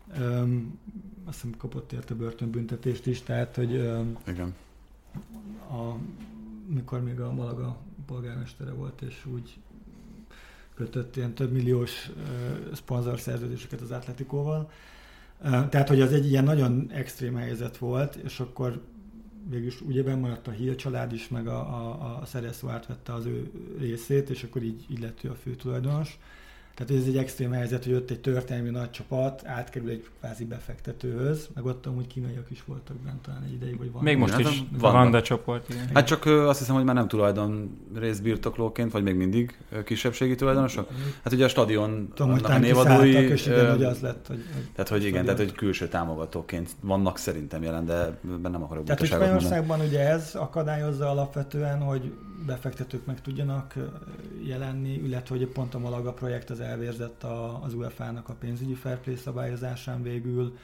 Öm, azt hiszem kapott érte börtönbüntetést is, tehát, hogy öm, igen. A, mikor még a Malaga polgármestere volt, és úgy kötött ilyen több milliós uh, szponzorszerződéseket az Atleticóval. Uh, tehát, hogy az egy ilyen nagyon extrém helyzet volt, és akkor végülis ugye bennmaradt a Hill család is, meg a, a, a Cerezo átvette az ő részét, és akkor így, így lett ő a főtulajdonos. Tehát ez egy extrém helyzet, hogy ott egy történelmi nagy csapat átkerül egy kvázi befektetőhöz, meg ott amúgy kínaiak is voltak bent talán egy ideig, vagy van. Még most hát, is van Vanda csoport. Igen. Hát csak azt hiszem, hogy már nem tulajdon részbirtoklóként, vagy még mindig kisebbségi tulajdonosok. Hát ugye a stadion, Tudom, a névadói... És igen, hogy az lett, hogy... Tehát, hogy igen, tehát, hogy külső támogatóként vannak szerintem jelen, de ebben nem akarok tehát, butaságot mondani. Tehát, hogy ugye ez akadályozza alapvetően, hogy befektetők meg tudjanak jelenni, illetve hogy pont a Malaga projekt az elvérzett a, az u ef á-nak a pénzügyi fair play szabályozásán végül.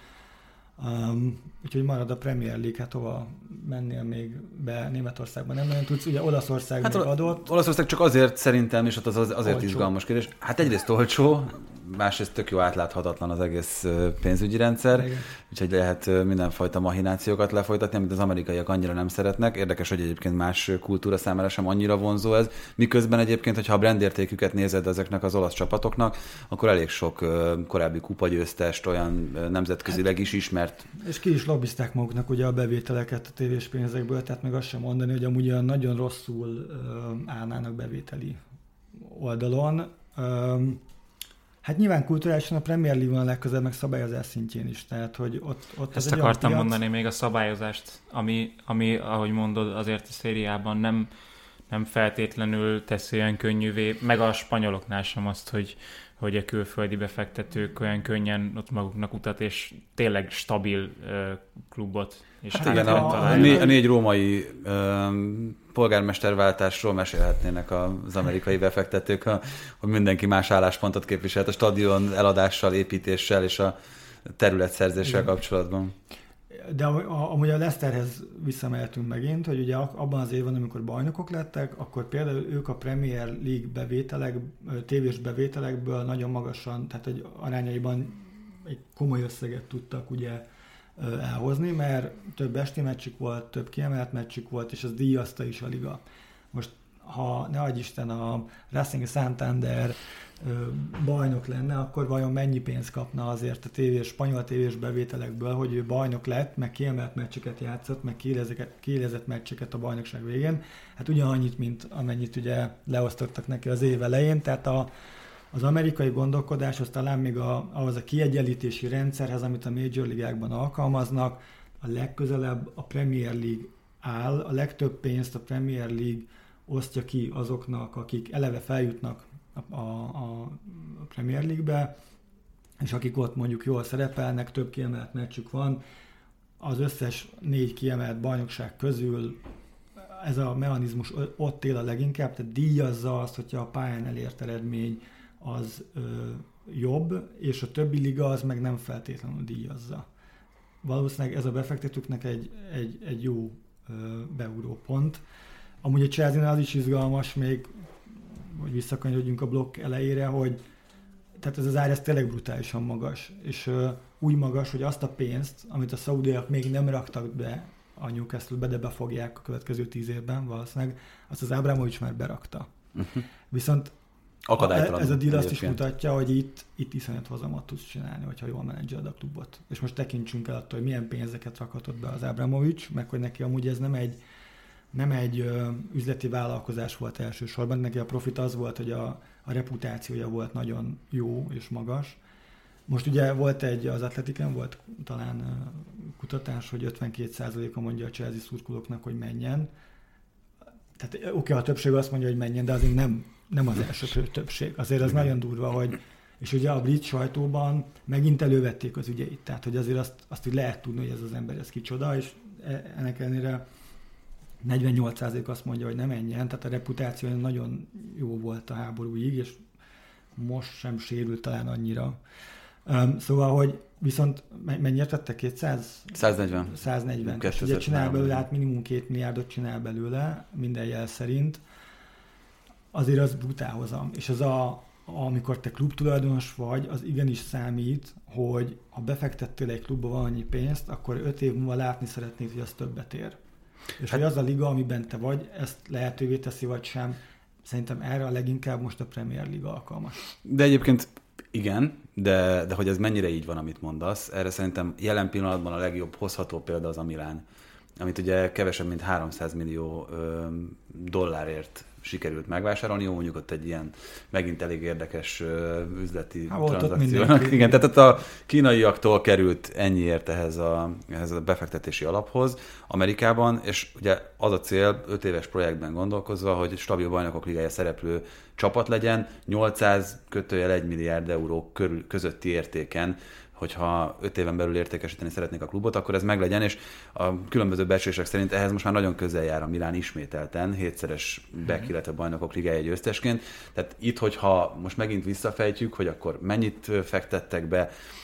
Um, úgyhogy marad a Premier League, hát hova mennél még be Németországban nem nagyon tudsz. Ugye Olaszország hát még adott. Olaszország csak azért szerintem, és ott az azért olcsó. Izgalmas kérdés. Hát egyrészt olcsó, másrészt tök jó átláthatatlan az egész pénzügyi rendszer, igen. Úgyhogy lehet mindenfajta mahinációkat lefolytatni, amit az amerikaiak annyira nem szeretnek. Érdekes, hogy egyébként más kultúra számára sem annyira vonzó ez. Miközben egyébként, hogyha a brandértéküket nézed ezeknek az olasz csapatoknak, akkor elég sok korábbi kupagyőztest, olyan nemzetközileg is ismert. És ki is lobbizták maguknak ugye a bevételeket a tévés pénzekből, tehát meg azt sem mondani, hogy amúgy olyan nagyon rosszul állnának bevételi oldalon. Hát nyilván kulturálisan a Premier League van a legközelebb, meg szabályozás szintjén is. Tehát, hogy ott, ott ezt akartam mondani még a szabályozást, ami, ami, ahogy mondod, azért a szériában nem, nem feltétlenül teszi olyan könnyűvé, meg a spanyoloknál sem azt, hogy, hogy a külföldi befektetők olyan könnyen ott maguknak utat, és tényleg stabil uh, klubot. És hát igen, a, a, a, négy, a négy római um, polgármesterváltásról mesélhetnének az amerikai befektetők, a, hogy mindenki más álláspontot képviselt a stadion eladással, építéssel és a területszerzéssel igen. kapcsolatban. De amúgy a Leicesterhez visszamehetünk megint, hogy ugye abban az évben, amikor bajnokok lettek, akkor például ők a Premier League bevételek, tévés bevételekből nagyon magasan, tehát egy arányaiban egy komoly összeget tudtak ugye elhozni, mert több esti meccsük volt, több kiemelt meccsük volt, és az díjazta is a liga. Most, ha ne adj Isten a Racing Santander bajnok lenne, akkor vajon mennyi pénzt kapna azért a tévés, spanyol tévés bevételekből, hogy ő bajnok lett, meg kiemelt meccseket játszott, meg kiélezett meccseket a bajnokság végén. Hát ugyanannyit, mint amennyit ugye leosztottak neki az év elején, tehát a, az amerikai gondolkodáshoz talán még a, ahhoz a kiegyenlítési rendszerhez, amit a Major Ligákban alkalmaznak, a legközelebb a Premier League áll, a legtöbb pénzt a Premier League osztja ki azoknak, akik eleve feljutnak a, a, a Premier League-be, és akik ott mondjuk jól szerepelnek, több kiemelt meccsük van, az összes négy kiemelt bajnokság közül ez a mechanizmus ott él a leginkább, tehát díjazza azt, hogyha a pályán elért eredmény az ö, jobb, és a többi liga az meg nem feltétlenül díjazza. Valószínűleg ez a befektetőknek egy, egy, egy jó ö, beugrópont. pont. Amúgy a Chelsea-nál az is izgalmas még, hogy visszakanyarodjunk a blokk elejére, hogy tehát ez az ár ez tényleg brutálisan magas, és ö, úgy magas, hogy azt a pénzt, amit a szaudiak még nem raktak be a Newcastle-be, de befogják a következő tíz évben valószínűleg, azt az Abramovich már berakta. Uh-huh. Viszont a, ez a deal azt is mutatja, hogy itt, itt iszonyat hozamot tudsz csinálni, hogyha jól menedzseled a klubot. És most tekintsünk el attól, hogy milyen pénzeket rakhatott be az Abramovich, meg hogy neki amúgy ez nem egy nem egy ö, üzleti vállalkozás volt elsősorban, neki a profit az volt, hogy a, a reputációja volt nagyon jó és magas. Most ugye volt egy, az Atletiken volt talán ö, kutatás, hogy ötvenkét százaléka mondja a Chelsea szurkolóknak, hogy menjen. Tehát oké, okay, a többség azt mondja, hogy menjen, de azért nem, nem az első többség. Azért az nagyon durva, hogy és ugye a brit sajtóban megint elővették az ügyeit. Tehát, hogy azért azt, azt így lehet tudni, hogy ez az ember ez kicsoda, és ennek ellenére negyvennyolc százalék azt mondja, hogy nem menjen, tehát a reputáció nagyon jó volt a háborúig, és most sem sérült talán annyira. Um, szóval, hogy viszont mennyire tette? kétszáz? száznegyven. száznegyven. És ugye csinál belőle, hát minimum két milliárdot csinál belőle, minden jel szerint. Azért az brutál hozam. És az a, amikor te klubtulajdonos vagy, az igenis számít, hogy ha befektettél egy klubba valannyi pénzt, akkor öt év múlva látni szeretnéd, hogy az többet ér. És hát, hogy az a liga, amiben te vagy, ezt lehetővé teszi, vagy sem. Szerintem erre a leginkább most a Premier League alkalmas. De egyébként igen, de, de hogy ez mennyire így van, amit mondasz, erre szerintem jelen pillanatban a legjobb hozható példa az a Milán, amit ugye kevesebb, mint háromszáz millió ö, dollárért sikerült megvásárolni. Jó, mondjuk ott egy ilyen megint elég érdekes ö, üzleti Há, tranzakciónak. Igen, tehát ott a kínaiaktól került ennyiért ehhez a, ehhez a befektetési alaphoz Amerikában, és ugye az a cél, öt éves projektben gondolkozva, hogy stabil bajnokok ligája szereplő csapat legyen, nyolcszáz kötőjel egy milliárd euró körül, közötti értéken, hogyha öt éven belül értékesíteni szeretnék a klubot, akkor ez meglegyen, és a különböző becslések szerint ehhez most már nagyon közel jár a Milán ismételten, hétszeres back, illetve bajnokok ligája győztesként. Tehát itt, hogyha most megint visszafejtjük, hogy akkor mennyit fektettek be,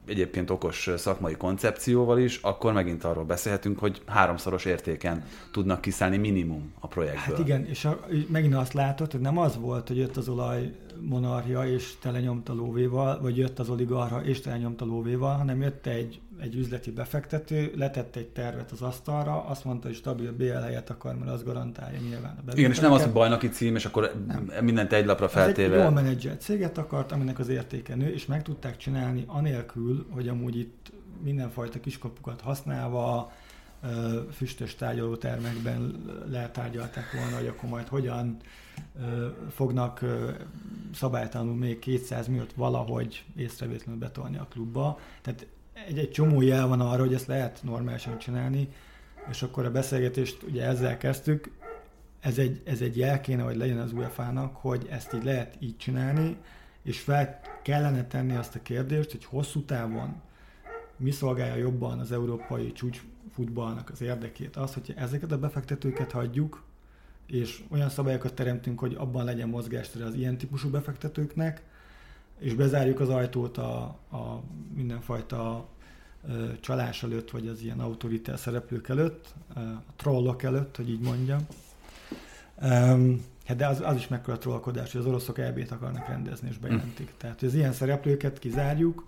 egyébként okos szakmai koncepcióval is, akkor megint arról beszélhetünk, hogy háromszoros értéken tudnak kiszállni minimum a projektből. Hát igen, és a, megint azt látod, hogy nem az volt, hogy jött az olajmonarchia és telenyomta lóvéval, vagy jött az oligarcha és telenyomta lóvéval, hanem jött egy, egy üzleti befektető, letett egy tervet az asztalra, azt mondta, hogy stabil bé el helyet akar, mert az garantálja nyilván a bevételeket. Igen, és nem az, hogy bajnoki cím, és akkor nem. mindent egy lapra feltéve. Ez egy jól menedzselt céget akart, aminek az értéke nő, és meg tudták csinálni anélkül, hogy amúgy itt mindenfajta kiskapukat használva, füstös tárgyalótermekben letárgyalták volna, hogy akkor majd hogyan fognak szabálytalanul még kétszáz milliót valahogy észrevétlenül betolni a klubba. Tehát egy, egy csomó jel van arra, hogy ezt lehet normálisan csinálni, és akkor a beszélgetést ugye ezzel kezdtük. Ez egy, ez egy jel kéne, hogy legyen az u e fának, hogy ezt így lehet így csinálni, és fel kellene tenni azt a kérdést, hogy hosszú távon mi szolgálja jobban az európai csúcsfutballnak az érdekét. Az, hogyha ezeket a befektetőket hagyjuk, és olyan szabályokat teremtünk, hogy abban legyen mozgástere az ilyen típusú befektetőknek, és bezárjuk az ajtót a, a mindenfajta ö, csalás előtt, vagy az ilyen autoritár szereplők előtt, ö, a trollok előtt, hogy így mondjam. Um, hát de az, az is mekkora trollkodás, hogy az oroszok é bét akarnak rendezni, és bejelentik. Mm. Tehát, hogy az ilyen szereplőket kizárjuk,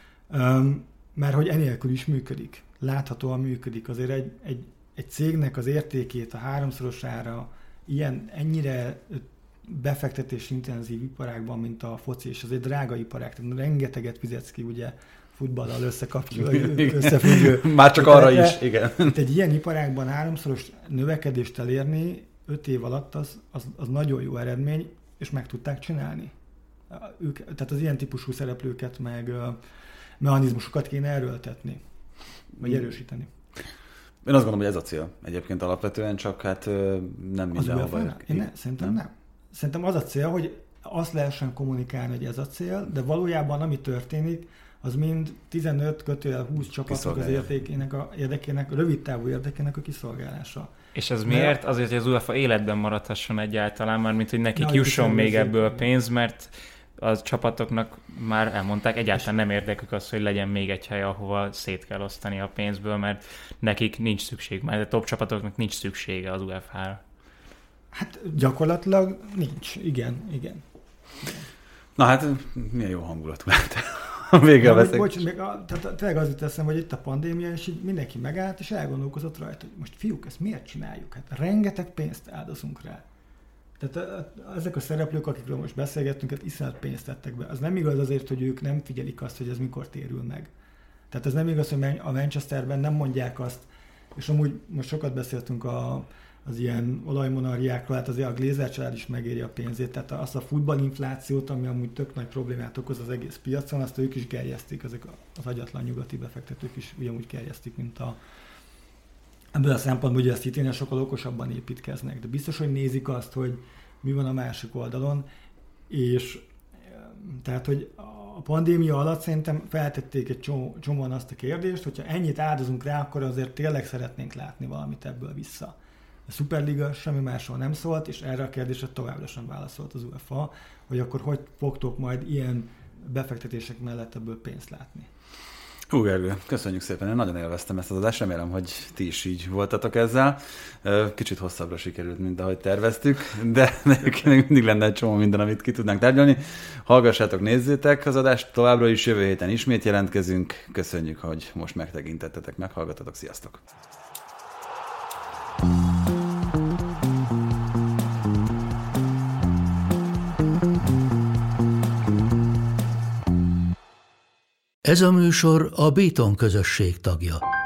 um, mert hogy enélkül is működik. Láthatóan működik. Azért egy, egy, egy cégnek az értékét a háromszorosára ilyen ennyire befektetés intenzív iparágban, mint a foci, és az egy drága iparág, tehát rengeteget fizetsz ki, ugye futballal összekapcsolódó, összefüggő. Már csak arra is, igen. Egy ilyen iparágban háromszoros növekedést elérni öt év alatt az, az, az nagyon jó eredmény, és meg tudták csinálni. Ők, tehát az ilyen típusú szereplőket, meg uh, mechanizmusokat kéne erőltetni, vagy erősíteni. Én azt gondolom, hogy ez a cél egyébként alapvetően, csak hát nem mindenhova. Én ne, szerintem nem. nem. Szerintem az a cél, hogy azt lehessen kommunikálni, hogy ez a cél, de valójában ami történik, az mind tizenöt kötőjel húsz csapatnak az érdekének, a, érdekének, rövid távú érdekének a kiszolgálása. És ez mert miért? Azért, hogy az UEFA életben maradhasson egyáltalán, már mint hogy nekik na, jusson még ebből pénz, mert a csapatoknak már elmondták, egyáltalán nem érdekük az, hogy legyen még egy hely, ahova szét kell osztani a pénzből, mert nekik nincs szükség, mert a top csapatoknak nincs szüksége az u e fára. Hát gyakorlatilag nincs, igen, igen. Na hát, milyen jó hangulatú lett a vége a beszélgetés. Bocs, a, tehát tényleg az jut eszembe, hogy itt a pandémia, és így mindenki megállt, és elgondolkozott rajta, hogy most fiúk, ezt miért csináljuk? Hát rengeteg pénzt áldozunk rá. Tehát a, a, ezek a szereplők, akikről most beszélgettünk, hát iszonyat pénzt tettek be. Az nem igaz azért, hogy ők nem figyelik azt, hogy ez mikor térül meg. Tehát ez nem igaz, hogy a Manchesterben nem mondják azt, és amúgy most sokat beszéltünk a, az ilyen olajmonarchiákról, hát azért a Glazer család is megéri a pénzét, tehát azt a futballinflációt, ami amúgy tök nagy problémát okoz az egész piacon, azt ők is gerjesztik, ezek az agyatlan nyugati befektetők is ugyanúgy gerjesztik, mint a ebből a szempontból, hogy a City-nél sokkal okosabban építkeznek, de biztos, hogy nézik azt, hogy mi van a másik oldalon, és tehát, hogy a pandémia alatt szerintem feltették egy csomó, csomóan azt a kérdést, hogyha ennyit áldozunk rá, akkor azért tényleg szeretnénk látni valamit ebből vissza. A Superliga semmi másról nem szólt, és erre a kérdésre továbbra sem válaszolt az UEFA, hogy akkor hogy fogtok majd ilyen befektetések mellett ebből pénzt látni. Hú, Gergő, köszönjük szépen, én nagyon élveztem ezt az adást, remélem, hogy ti is így voltatok ezzel. Kicsit hosszabbra sikerült, mint ahogy terveztük, de még mindig lenne egy csomó minden, amit ki tudnánk tárgyalni. Hallgassátok, nézzétek az adást, továbbra is jövő héten ismét jelentkezünk. Köszönjük, hogy most megtekintettetek, meghallgattatok, sziasztok! Ez a műsor a Béton közösség tagja.